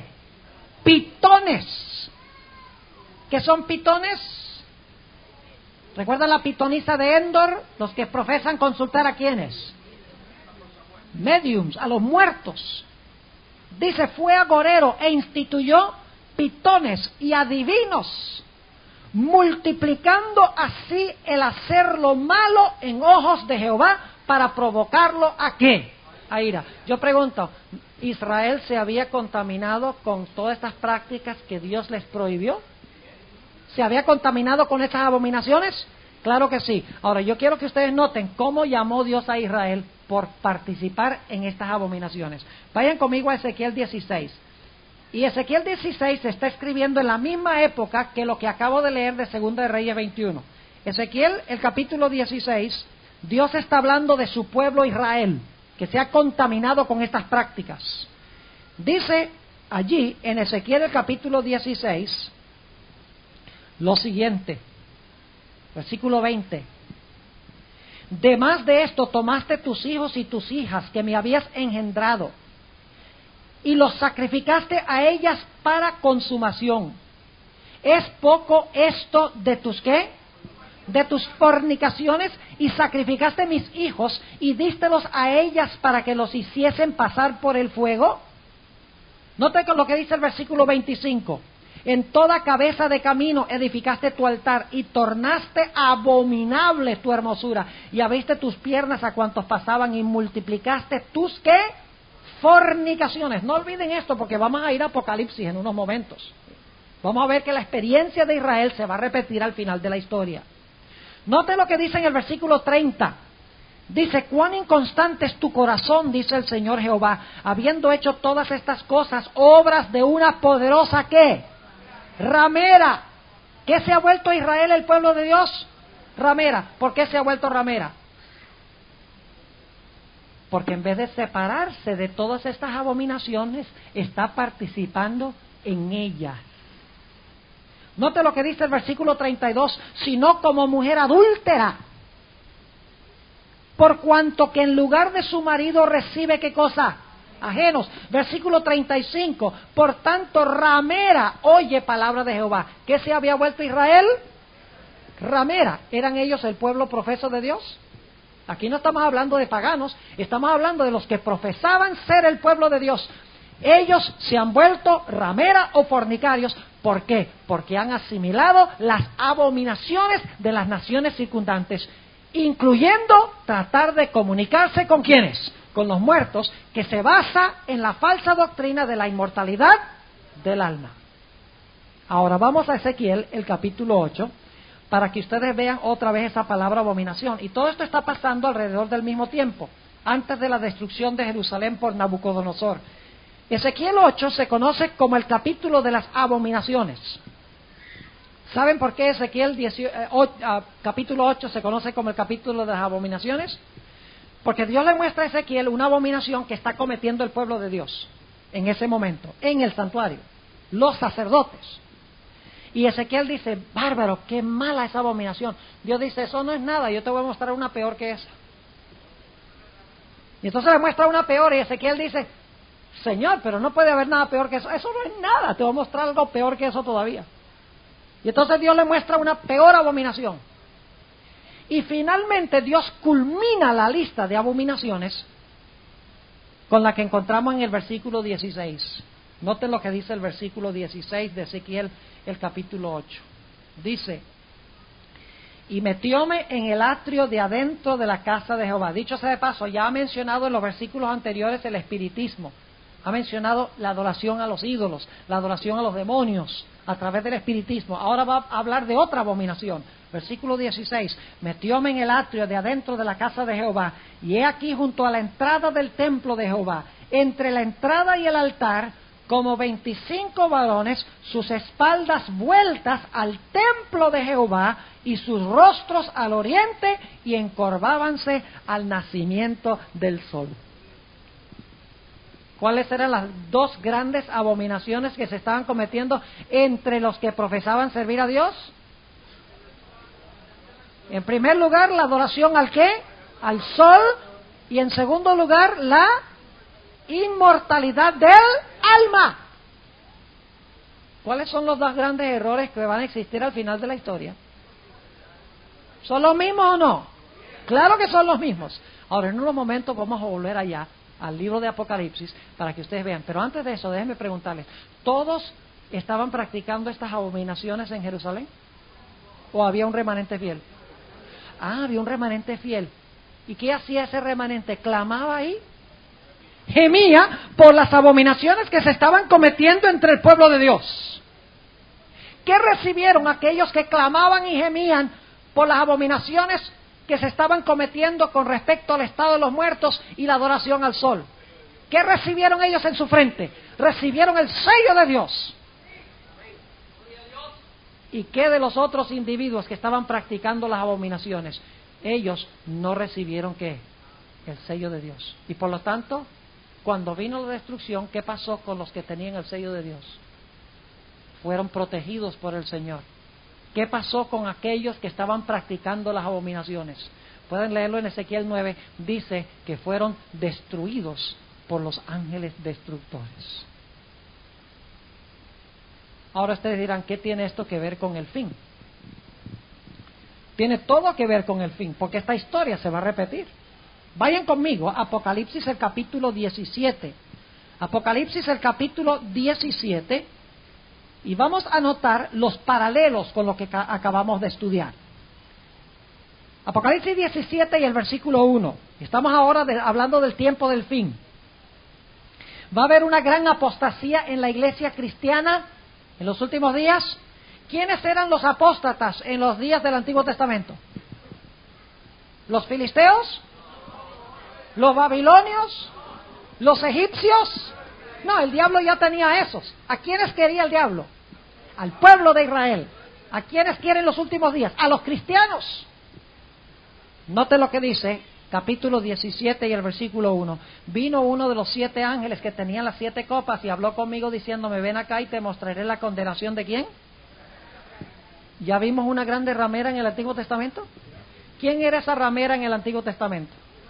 Pitones. ¿Qué son pitones? ¿Recuerdan la pitonisa de Endor? Los que profesan consultar a quiénes. Mediums, a los muertos. Dice, fue agorero e instituyó pitones y adivinos, multiplicando así el hacer lo malo en ojos de Jehová para provocarlo ¿a qué? A ira. Yo pregunto, ¿Israel se había contaminado con todas estas prácticas que Dios les prohibió? ¿Se había contaminado con estas abominaciones? Claro que sí. Ahora, yo quiero que ustedes noten cómo llamó Dios a Israel por participar en estas abominaciones. Vayan conmigo a Ezequiel 16. Y Ezequiel 16 se está escribiendo en la misma época que lo que acabo de leer de Segunda de Reyes 21. Ezequiel, el capítulo 16, Dios está hablando de su pueblo Israel, que se ha contaminado con estas prácticas. Dice allí, en Ezequiel el capítulo 16, lo siguiente, versículo 20: demás de esto tomaste tus hijos y tus hijas que me habías engendrado, y los sacrificaste a ellas para consumación. ¿Es poco esto de tus qué? De tus fornicaciones, y sacrificaste mis hijos y dístelos a ellas para que los hiciesen pasar por el fuego. Note lo que dice el versículo 25: en toda cabeza de camino edificaste tu altar y tornaste abominable tu hermosura, y abriste tus piernas a cuantos pasaban y multiplicaste tus ¿qué? Fornicaciones. No olviden esto, porque vamos a ir a Apocalipsis en unos momentos. Vamos a ver que la experiencia de Israel se va a repetir al final de la historia. Note lo que dice en el versículo 30. Dice, cuán inconstante es tu corazón, dice el Señor Jehová, habiendo hecho todas estas cosas, obras de una poderosa ¿qué? Ramera. ¿Qué se ha vuelto Israel, el pueblo de Dios? Ramera. ¿Por qué se ha vuelto ramera? Porque en vez de separarse de todas estas abominaciones, está participando en ellas. Note lo que dice el versículo 32, sino como mujer adúltera, por cuanto que en lugar de su marido recibe ¿qué cosa? Ajenos. Versículo 35, por tanto ramera oye palabra de Jehová. ¿Qué se había vuelto Israel? Ramera. ¿Eran ellos el pueblo profeso de Dios? Aquí no estamos hablando de paganos, estamos hablando de los que profesaban ser el pueblo de Dios. Ellos se han vuelto ramera o fornicarios. ¿Por qué? Porque han asimilado las abominaciones de las naciones circundantes, incluyendo tratar de comunicarse con ¿quiénes? Con los muertos, que se basa en la falsa doctrina de la inmortalidad del alma. Ahora vamos a Ezequiel, el capítulo 8, para que ustedes vean otra vez esa palabra abominación. Y todo esto está pasando alrededor del mismo tiempo, antes de la destrucción de Jerusalén por Nabucodonosor. Ezequiel 8 se conoce como el capítulo de las abominaciones. ¿Saben por qué Ezequiel capítulo 8 se conoce como el capítulo de las abominaciones? Porque Dios le muestra a Ezequiel una abominación que está cometiendo el pueblo de Dios en ese momento, en el santuario, los sacerdotes. Y Ezequiel dice, bárbaro, qué mala esa abominación. Dios dice, eso no es nada, yo te voy a mostrar una peor que esa. Y entonces le muestra una peor y Ezequiel dice, Señor, pero no puede haber nada peor que eso. Eso no es nada, te voy a mostrar algo peor que eso todavía. Y entonces Dios le muestra una peor abominación. Y finalmente Dios culmina la lista de abominaciones con la que encontramos en el versículo 16. Noten lo que dice el versículo 16 de Ezequiel, el capítulo 8. Dice, y metióme en el atrio de adentro de la casa de Jehová. Dicho sea de paso, ya ha mencionado en los versículos anteriores el espiritismo. Ha mencionado la adoración a los ídolos, la adoración a los demonios a través del espiritismo. Ahora va a hablar de otra abominación. Versículo 16, metióme en el atrio de adentro de la casa de Jehová, y he aquí junto a la entrada del templo de Jehová, entre la entrada y el altar como 25 varones, sus espaldas vueltas al templo de Jehová y sus rostros al oriente, y encorvábanse al nacimiento del sol. ¿Cuáles eran las dos grandes abominaciones que se estaban cometiendo entre los que profesaban servir a Dios? En primer lugar, la adoración ¿al qué? Al sol. Y en segundo lugar, la inmortalidad del alma. ¿Cuáles son los dos grandes errores que van a existir al final de la historia? ¿Son los mismos o no? Claro que son los mismos. Ahora, en unos momentos vamos a volver allá al libro de Apocalipsis para que ustedes vean. Pero antes de eso, déjenme preguntarles, ¿todos estaban practicando estas abominaciones en Jerusalén? ¿O había un remanente fiel? Había un remanente fiel. ¿Y qué hacía ese remanente? Clamaba ahí, gemía por las abominaciones que se estaban cometiendo entre el pueblo de Dios. ¿Qué recibieron aquellos que clamaban y gemían por las abominaciones que se estaban cometiendo con respecto al estado de los muertos y la adoración al sol? ¿Qué recibieron ellos en su frente? Recibieron el sello de Dios. ¿Y qué de los otros individuos que estaban practicando las abominaciones? Ellos no recibieron ¿qué? El sello de Dios. Y por lo tanto, cuando vino la destrucción, ¿qué pasó con los que tenían el sello de Dios? Fueron protegidos por el Señor. ¿Qué pasó con aquellos que estaban practicando las abominaciones? Pueden leerlo en Ezequiel 9, dice que fueron destruidos por los ángeles destructores. Ahora ustedes dirán, ¿qué tiene esto que ver con el fin? Tiene todo que ver con el fin, porque esta historia se va a repetir. Vayan conmigo a Apocalipsis el capítulo 17. Apocalipsis el capítulo 17, y vamos a notar los paralelos con lo que acabamos de estudiar. Apocalipsis 17 y el versículo 1. Estamos ahora hablando del tiempo del fin. Va a haber una gran apostasía en la iglesia cristiana en los últimos días. ¿Quiénes eran los apóstatas en los días del Antiguo Testamento? ¿Los filisteos? ¿Los babilonios? ¿Los egipcios? No, el diablo ya tenía esos. ¿A quiénes quería el diablo? Al pueblo de Israel. ¿A quiénes quieren los últimos días? A los cristianos. Note lo que dice, capítulo 17 y el versículo 1. Vino uno de los 7 ángeles que tenían las 7 copas y habló conmigo diciéndome, ven acá y te mostraré la condenación de ¿quién? ¿Ya vimos una grande ramera en el Antiguo Testamento? ¿Quién era esa ramera en el Antiguo Testamento?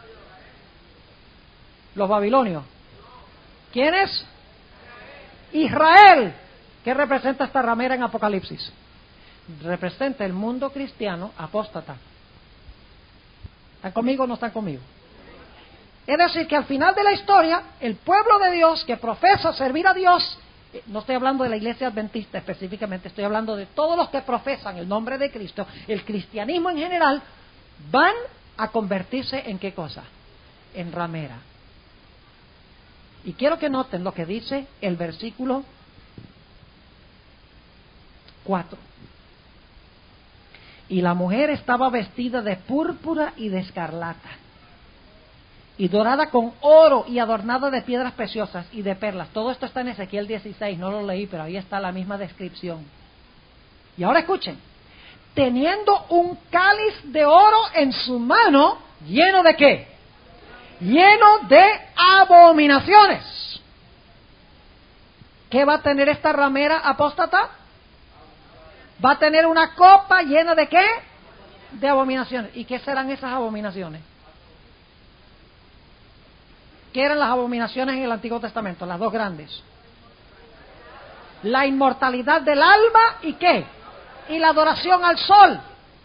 Los babilonios. ¿Quién es? Israel. ¿Qué representa esta ramera en Apocalipsis? Representa el mundo cristiano apóstata. ¿Están conmigo o no están conmigo? Es decir, que al final de la historia, el pueblo de Dios que profesa servir a Dios, no estoy hablando de la iglesia adventista específicamente, estoy hablando de todos los que profesan el nombre de Cristo, el cristianismo en general, van a convertirse en ¿qué cosa? En ramera. Y quiero que noten lo que dice el versículo 4. Y la mujer estaba vestida de púrpura y de escarlata, y dorada con oro, y adornada de piedras preciosas y de perlas. Todo esto está en Ezequiel 16, no lo leí, pero ahí está la misma descripción. Y ahora escuchen, teniendo un cáliz de oro en su mano, ¿lleno de qué? Lleno de abominaciones. ¿Qué va a tener esta ramera apóstata? Va a tener una copa llena de ¿qué? De abominaciones. ¿Y qué serán esas abominaciones? ¿Qué eran las abominaciones en el Antiguo Testamento? Las dos grandes. La inmortalidad del alma y ¿qué? Y la adoración al sol.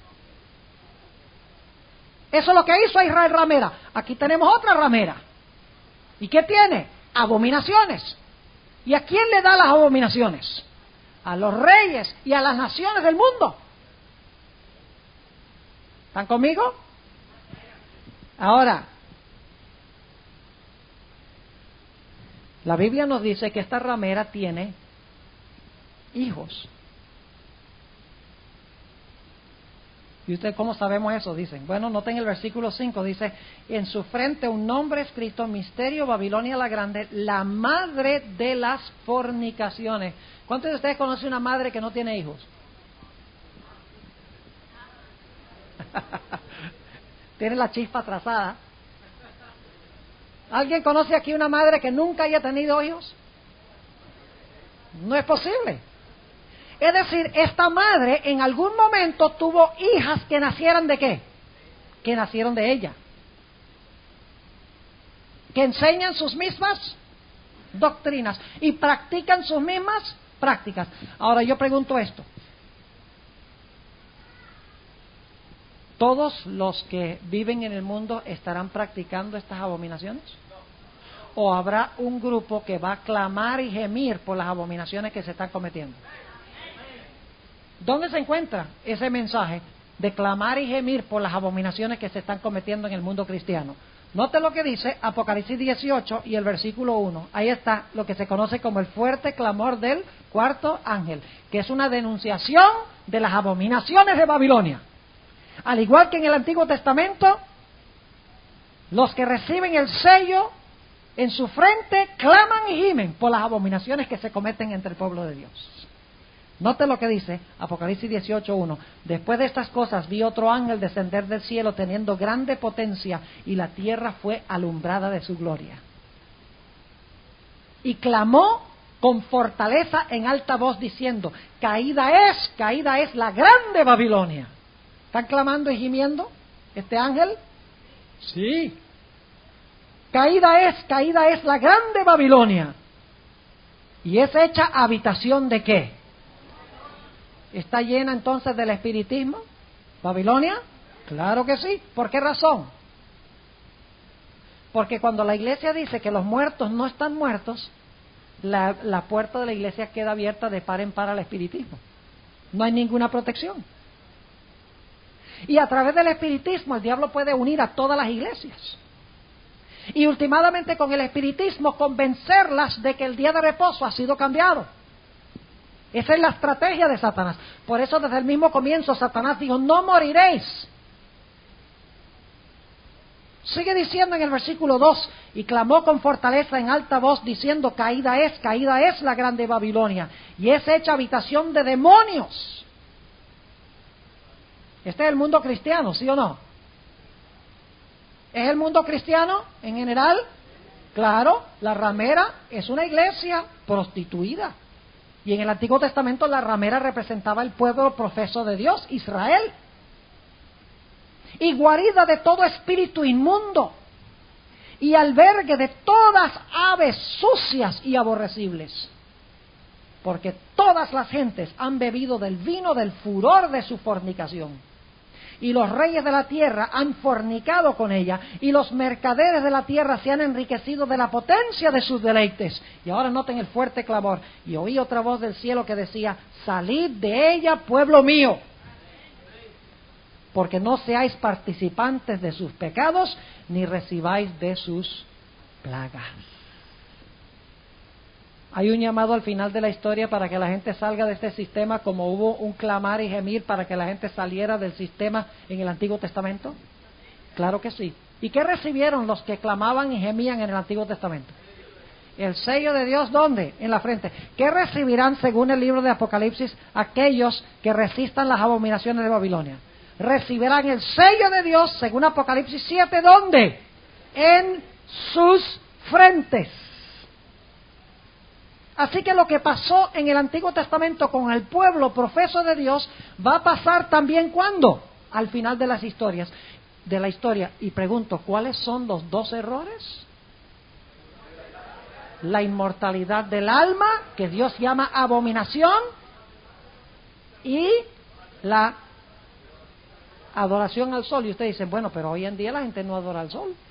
Eso es lo que hizo a Israel ramera. Aquí tenemos otra ramera. ¿Y qué tiene? Abominaciones. ¿Y a quién le da las abominaciones? A los reyes y a las naciones del mundo. ¿Están conmigo? Ahora, la Biblia nos dice que esta ramera tiene hijos. ¿Y usted cómo sabemos eso? Dicen. Bueno, noten el versículo 5, dice, en su frente un nombre escrito, Misterio, Babilonia la Grande, la madre de las fornicaciones. ¿Cuántos de ustedes conocen una madre que no tiene hijos? Tiene la chispa atrasada. ¿Alguien conoce aquí una madre que nunca haya tenido hijos? No es posible. Es decir, esta madre en algún momento tuvo hijas que nacieran ¿de qué? Que nacieron de ella. Que enseñan sus mismas doctrinas y practican sus mismas prácticas. Ahora yo pregunto esto. ¿Todos los que viven en el mundo estarán practicando estas abominaciones? ¿O habrá un grupo que va a clamar y gemir por las abominaciones que se están cometiendo? ¿Dónde se encuentra ese mensaje de clamar y gemir por las abominaciones que se están cometiendo en el mundo cristiano? Note lo que dice Apocalipsis 18 y el versículo 1. Ahí está lo que se conoce como el fuerte clamor del cuarto ángel, que es una denunciación de las abominaciones de Babilonia. Al igual que en el Antiguo Testamento, los que reciben el sello en su frente claman y gimen por las abominaciones que se cometen entre el pueblo de Dios. Note lo que dice Apocalipsis 18:1. Después de estas cosas vi otro ángel descender del cielo teniendo grande potencia y la tierra fue alumbrada de su gloria. Y clamó con fortaleza en alta voz diciendo, caída es la grande Babilonia. ¿Están clamando y gimiendo este ángel? Sí. Caída es la grande Babilonia. ¿Y es hecha habitación de qué? ¿Está llena entonces del espiritismo? ¿Babilonia? Claro que sí. ¿Por qué razón? Porque cuando la iglesia dice que los muertos no están muertos, la puerta de la iglesia queda abierta de par en par al espiritismo. No hay ninguna protección. Y a través del espiritismo el diablo puede unir a todas las iglesias. Y últimamente con el espiritismo convencerlas de que el día de reposo ha sido cambiado. Esa es la estrategia de Satanás. Por eso desde el mismo comienzo Satanás dijo, no moriréis. Sigue diciendo en el versículo 2, y clamó con fortaleza en alta voz diciendo, caída es la grande Babilonia, y es hecha habitación de demonios. Este es el mundo cristiano, ¿sí o no? ¿Es el mundo cristiano en general? Claro, la ramera es una iglesia prostituida. Y en el Antiguo Testamento la ramera representaba el pueblo profeso de Dios, Israel. Y guarida de todo espíritu inmundo. Y albergue de todas aves sucias y aborrecibles. Porque todas las gentes han bebido del vino del furor de su fornicación. Y los reyes de la tierra han fornicado con ella, y los mercaderes de la tierra se han enriquecido de la potencia de sus deleites. Y ahora noten el fuerte clamor. Y oí otra voz del cielo que decía, salid de ella, pueblo mío, porque no seáis participantes de sus pecados, ni recibáis de sus plagas. Hay un llamado al final de la historia para que la gente salga de este sistema, como hubo un clamar y gemir para que la gente saliera del sistema en el Antiguo Testamento. Claro que sí. ¿Y qué recibieron los que clamaban y gemían en el Antiguo Testamento? El sello de Dios, ¿dónde? En la frente. ¿Qué recibirán según el libro de Apocalipsis aquellos que resistan las abominaciones de Babilonia? Recibirán el sello de Dios según Apocalipsis 7, ¿dónde? En sus frentes. Así que lo que pasó en el Antiguo Testamento con el pueblo profeso de Dios va a pasar también ¿cuándo? Al final de las historias, de la historia. Y pregunto, ¿cuáles son los dos errores? La inmortalidad del alma, que Dios llama abominación, y la adoración al sol. Y ustedes dicen, bueno, pero hoy en día la gente no adora al sol.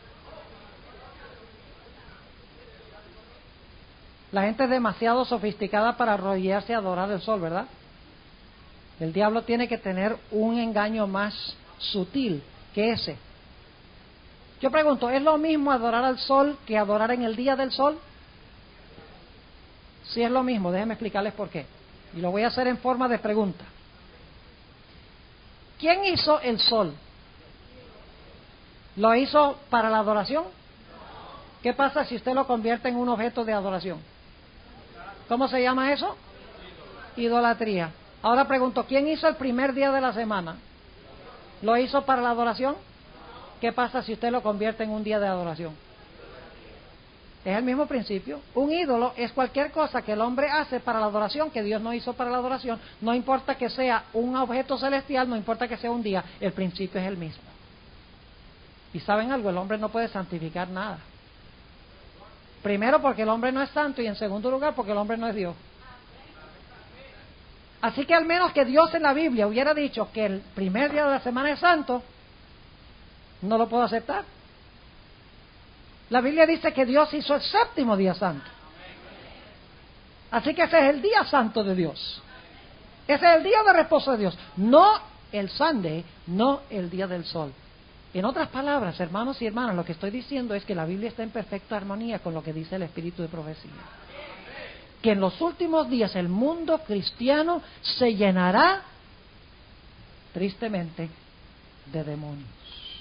La gente es demasiado sofisticada para arrodillarse a adorar el sol, ¿verdad? El diablo tiene que tener un engaño más sutil que ese. Yo pregunto, ¿es lo mismo adorar al sol que adorar en el día del sol? Sí es lo mismo, déjenme explicarles por qué. Y lo voy a hacer en forma de pregunta. ¿Quién hizo el sol? ¿Lo hizo para la adoración? ¿Qué pasa si usted lo convierte en un objeto de adoración? ¿Cómo se llama eso? Idolatría. Ahora pregunto, ¿quién hizo el primer día de la semana? ¿Lo hizo para la adoración? ¿Qué pasa si usted lo convierte en un día de adoración? Es el mismo principio. Un ídolo es cualquier cosa que el hombre hace para la adoración que Dios no hizo para la adoración. No importa que sea un objeto celestial, no importa que sea un día, el principio es el mismo. Y ¿saben algo? El hombre no puede santificar nada. Primero porque el hombre no es santo y en segundo lugar porque el hombre no es Dios. Así que al menos que Dios en la Biblia hubiera dicho que el primer día de la semana es santo, no lo puedo aceptar. La Biblia dice que Dios hizo el séptimo día santo. Así que ese es el día santo de Dios. Ese es el día de reposo de Dios. No el Sunday, no el día del sol. En otras palabras, hermanos y hermanas, lo que estoy diciendo es que la Biblia está en perfecta armonía con lo que dice el Espíritu de profecía. Que en los últimos días el mundo cristiano se llenará, tristemente, de demonios.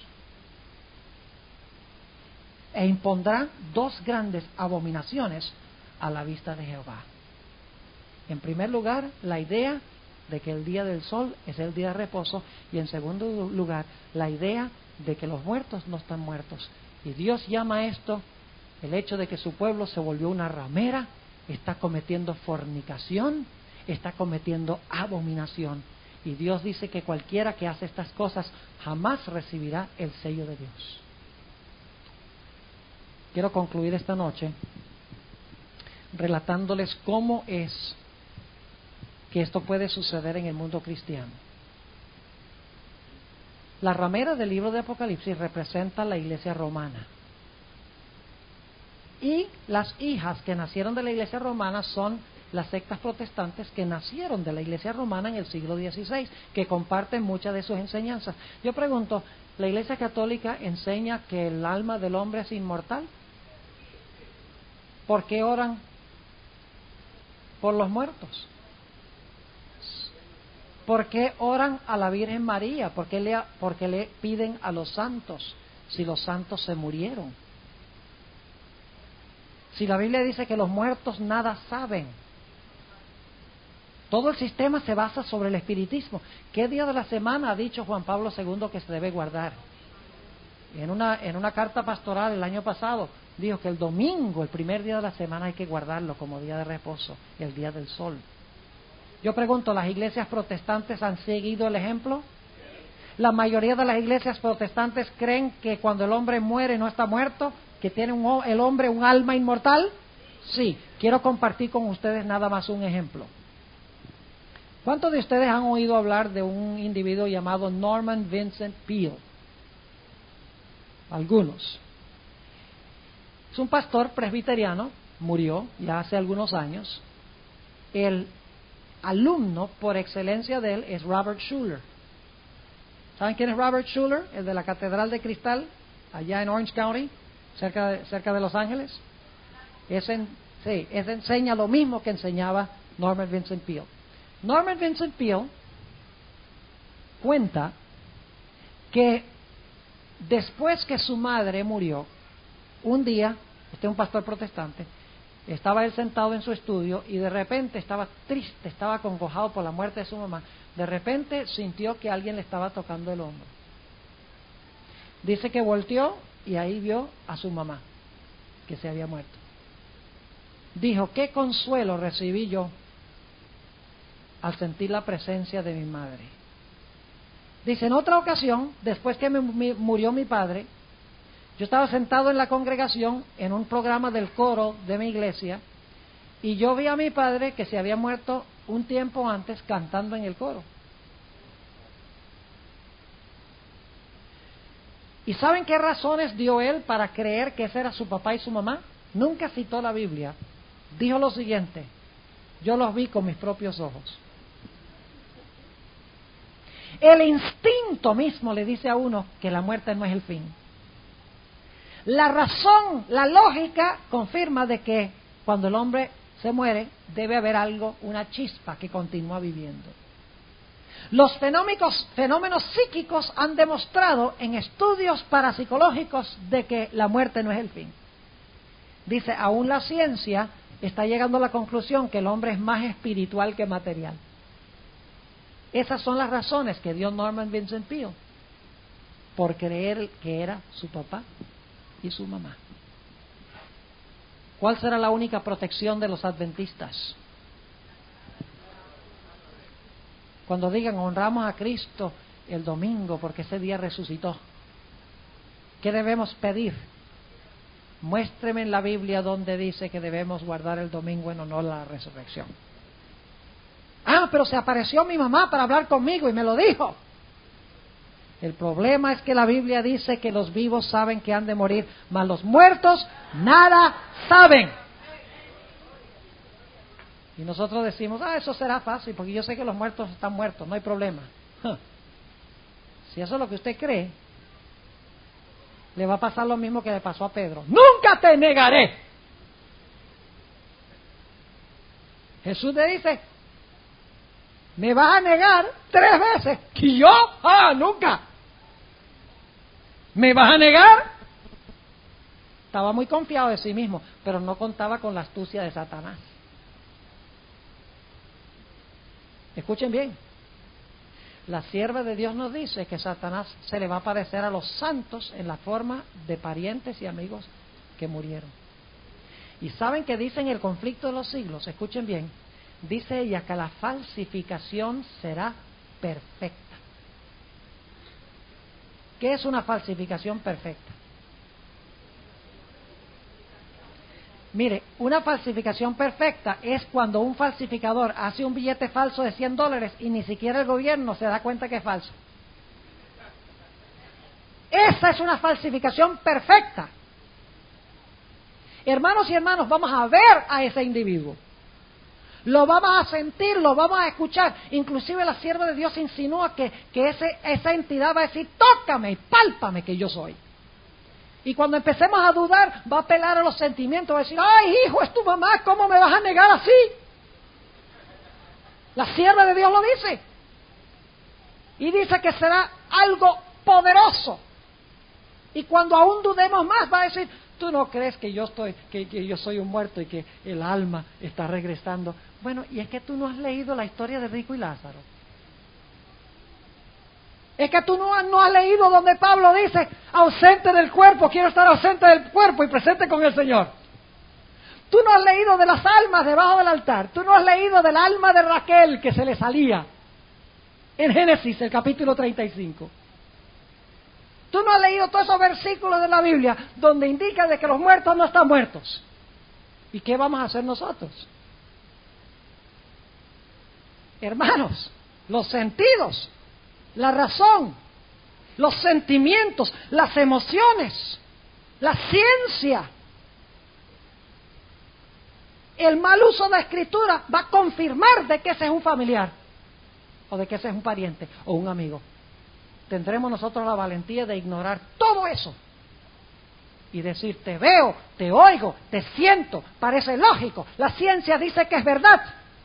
E impondrá dos grandes abominaciones a la vista de Jehová. En primer lugar, la idea de que el día del sol es el día de reposo, y en segundo lugar, la idea de que los muertos no están muertos. Y Dios llama esto el hecho de que su pueblo se volvió una ramera, está cometiendo fornicación, está cometiendo abominación. Y Dios dice que cualquiera que hace estas cosas jamás recibirá el sello de Dios. Quiero concluir esta noche relatándoles cómo es que esto puede suceder en el mundo cristiano. La ramera del libro de Apocalipsis representa la iglesia romana. Y las hijas que nacieron de la iglesia romana son las sectas protestantes que nacieron de la iglesia romana en el siglo XVI, que comparten muchas de sus enseñanzas. Yo pregunto, ¿la iglesia católica enseña que el alma del hombre es inmortal? ¿Por qué oran por los muertos? ¿Por qué oran a la Virgen María? ¿Por qué le piden a los santos si los santos se murieron? Si la Biblia dice que los muertos nada saben. Todo el sistema se basa sobre el espiritismo. ¿Qué día de la semana ha dicho Juan Pablo II que se debe guardar? En una carta pastoral el año pasado dijo que el domingo, el primer día de la semana, hay que guardarlo como día de reposo, el día del sol. Yo pregunto, ¿las iglesias protestantes han seguido el ejemplo? La mayoría de las iglesias protestantes creen que cuando el hombre muere no está muerto, que tiene el hombre un alma inmortal. Sí, quiero compartir con ustedes nada más un ejemplo. ¿Cuántos de ustedes han oído hablar de un individuo llamado Norman Vincent Peale? Algunos. Es un pastor presbiteriano, murió ya hace algunos años. El alumno por excelencia de él es Robert Schuller. ¿Saben quién es Robert Schuller? El de la Catedral de Cristal, allá en Orange County, cerca de Los Ángeles. Ese enseña lo mismo que enseñaba Norman Vincent Peale. Norman Vincent Peale cuenta que después que su madre murió, un día, este es un pastor protestante, estaba él sentado en su estudio y de repente estaba triste, estaba acongojado por la muerte de su mamá. De repente sintió que alguien le estaba tocando el hombro. Dice que volteó y ahí vio a su mamá, que se había muerto. Dijo, ¿qué consuelo recibí yo al sentir la presencia de mi madre? Dice, en otra ocasión, después que murió mi padre, yo estaba sentado en la congregación en un programa del coro de mi iglesia y yo vi a mi padre que se había muerto un tiempo antes cantando en el coro. ¿Y saben qué razones dio él para creer que ese era su papá y su mamá? Nunca citó la Biblia. Dijo lo siguiente, yo los vi con mis propios ojos. El instinto mismo le dice a uno que la muerte no es el fin. La razón, la lógica confirma de que cuando el hombre se muere debe haber algo, una chispa que continúa viviendo. Los fenómenos psíquicos han demostrado en estudios parapsicológicos de que la muerte no es el fin. Dice, aún la ciencia está llegando a la conclusión que el hombre es más espiritual que material. Esas son las razones que dio Norman Vincent Peale por creer que era su papá y su mamá. ¿Cuál será la única protección de los adventistas? Cuando digan honramos a Cristo el domingo porque ese día resucitó, ¿qué debemos pedir? Muéstreme en la Biblia donde dice que debemos guardar el domingo en honor a la resurrección. Ah, pero se apareció mi mamá para hablar conmigo y me lo dijo. El problema es que la Biblia dice que los vivos saben que han de morir, mas los muertos nada saben. Y nosotros decimos, eso será fácil, porque yo sé que los muertos están muertos, no hay problema. Si eso es lo que usted cree, le va a pasar lo mismo que le pasó a Pedro. ¡Nunca te negaré! Jesús le dice, me vas a negar 3 veces. ¿Y yo? Nunca. ¿Me vas a negar? Estaba muy confiado de sí mismo, pero no contaba con la astucia de Satanás. Escuchen bien, la sierva de Dios nos dice que Satanás se le va a aparecer a los santos en la forma de parientes y amigos que murieron. Y saben que dice en el conflicto de los siglos, escuchen bien, dice ella que la falsificación será perfecta. ¿Qué es una falsificación perfecta? Mire, una falsificación perfecta es cuando un falsificador hace un billete falso de $100 y ni siquiera el gobierno se da cuenta que es falso. Esa es una falsificación perfecta. Hermanos y hermanas, vamos a ver a ese individuo. Lo vamos a sentir, lo vamos a escuchar. Inclusive la sierva de Dios insinúa que esa entidad va a decir, tócame y pálpame que yo soy. Y cuando empecemos a dudar, va a apelar a los sentimientos, va a decir, ay hijo, es tu mamá, ¿cómo me vas a negar así? La sierva de Dios lo dice. Y dice que será algo poderoso. Y cuando aún dudemos más, va a decir, tú no crees que yo soy un muerto y que el alma está regresando. Bueno, y es que tú no has leído la historia de Rico y Lázaro. Es que tú no has leído donde Pablo dice, ausente del cuerpo, quiero estar ausente del cuerpo y presente con el Señor. Tú no has leído de las almas debajo del altar. Tú no has leído del alma de Raquel que se le salía en Génesis, el capítulo 35. Tú no has leído todos esos versículos de la Biblia donde indica de que los muertos no están muertos. ¿Y qué vamos a hacer nosotros? Hermanos, los sentidos, la razón, los sentimientos, las emociones, la ciencia, el mal uso de la escritura va a confirmar de que ese es un familiar o de que ese es un pariente o un amigo. Tendremos nosotros la valentía de ignorar todo eso y decir, te veo, te oigo, te siento, parece lógico, la ciencia dice que es verdad.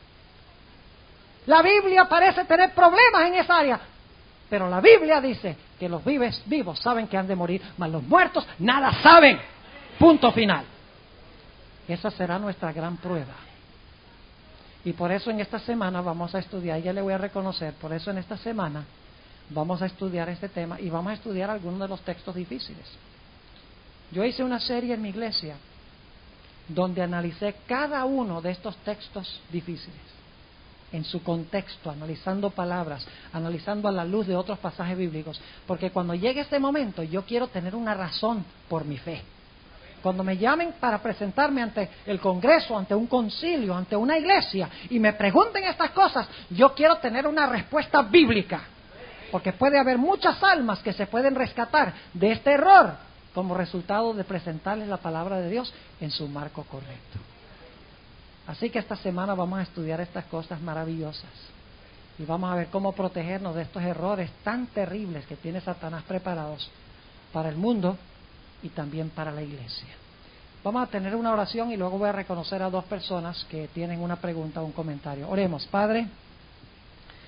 La Biblia parece tener problemas en esa área, pero la Biblia dice que los vivos saben que han de morir, mas los muertos nada saben. Punto final. Esa será nuestra gran prueba. Y por eso en esta semana vamos a estudiar, ya le voy a reconocer, por eso en esta semana vamos a estudiar este tema y vamos a estudiar algunos de los textos difíciles. Yo hice una serie en mi iglesia donde analicé cada uno de estos textos difíciles en su contexto, analizando palabras, analizando a la luz de otros pasajes bíblicos, porque cuando llegue este momento yo quiero tener una razón por mi fe. Cuando me llamen para presentarme ante el Congreso, ante un concilio, ante una iglesia y me pregunten estas cosas, yo quiero tener una respuesta bíblica, porque puede haber muchas almas que se pueden rescatar de este error como resultado de presentarles la palabra de Dios en su marco correcto. Así que esta semana vamos a estudiar estas cosas maravillosas y vamos a ver cómo protegernos de estos errores tan terribles que tiene Satanás preparados para el mundo y también para la iglesia. Vamos a tener una oración y luego voy a reconocer a 2 personas que tienen una pregunta o un comentario. Oremos. Padre,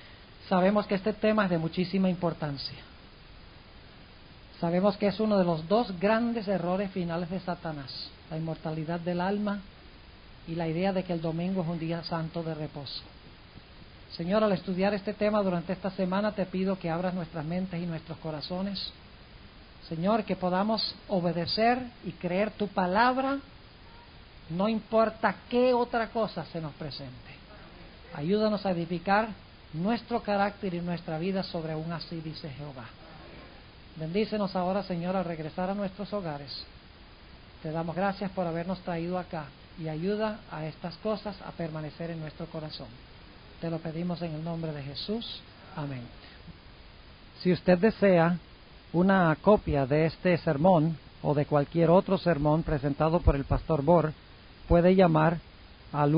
Sabemos que este tema es de muchísima importancia. Sabemos que es uno de los dos grandes errores finales de Satanás: la inmortalidad del alma y la idea de que el domingo es un día santo de reposo. Señor, al estudiar este tema durante esta semana, te pido que abras nuestras mentes y nuestros corazones. Señor, que podamos obedecer y creer tu palabra, no importa qué otra cosa se nos presente. Ayúdanos a edificar nuestro carácter y nuestra vida sobre un así dice Jehová. Bendícenos ahora, Señor, al regresar a nuestros hogares. Te damos gracias por habernos traído acá y ayuda a estas cosas a permanecer en nuestro corazón. Te lo pedimos en el nombre de Jesús. Amén. Si usted desea una copia de este sermón o de cualquier otro sermón presentado por el Pastor Bohr, puede llamar al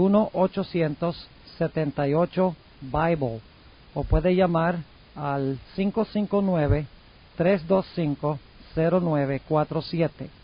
1-878-Bible o puede llamar al 559-325-0947.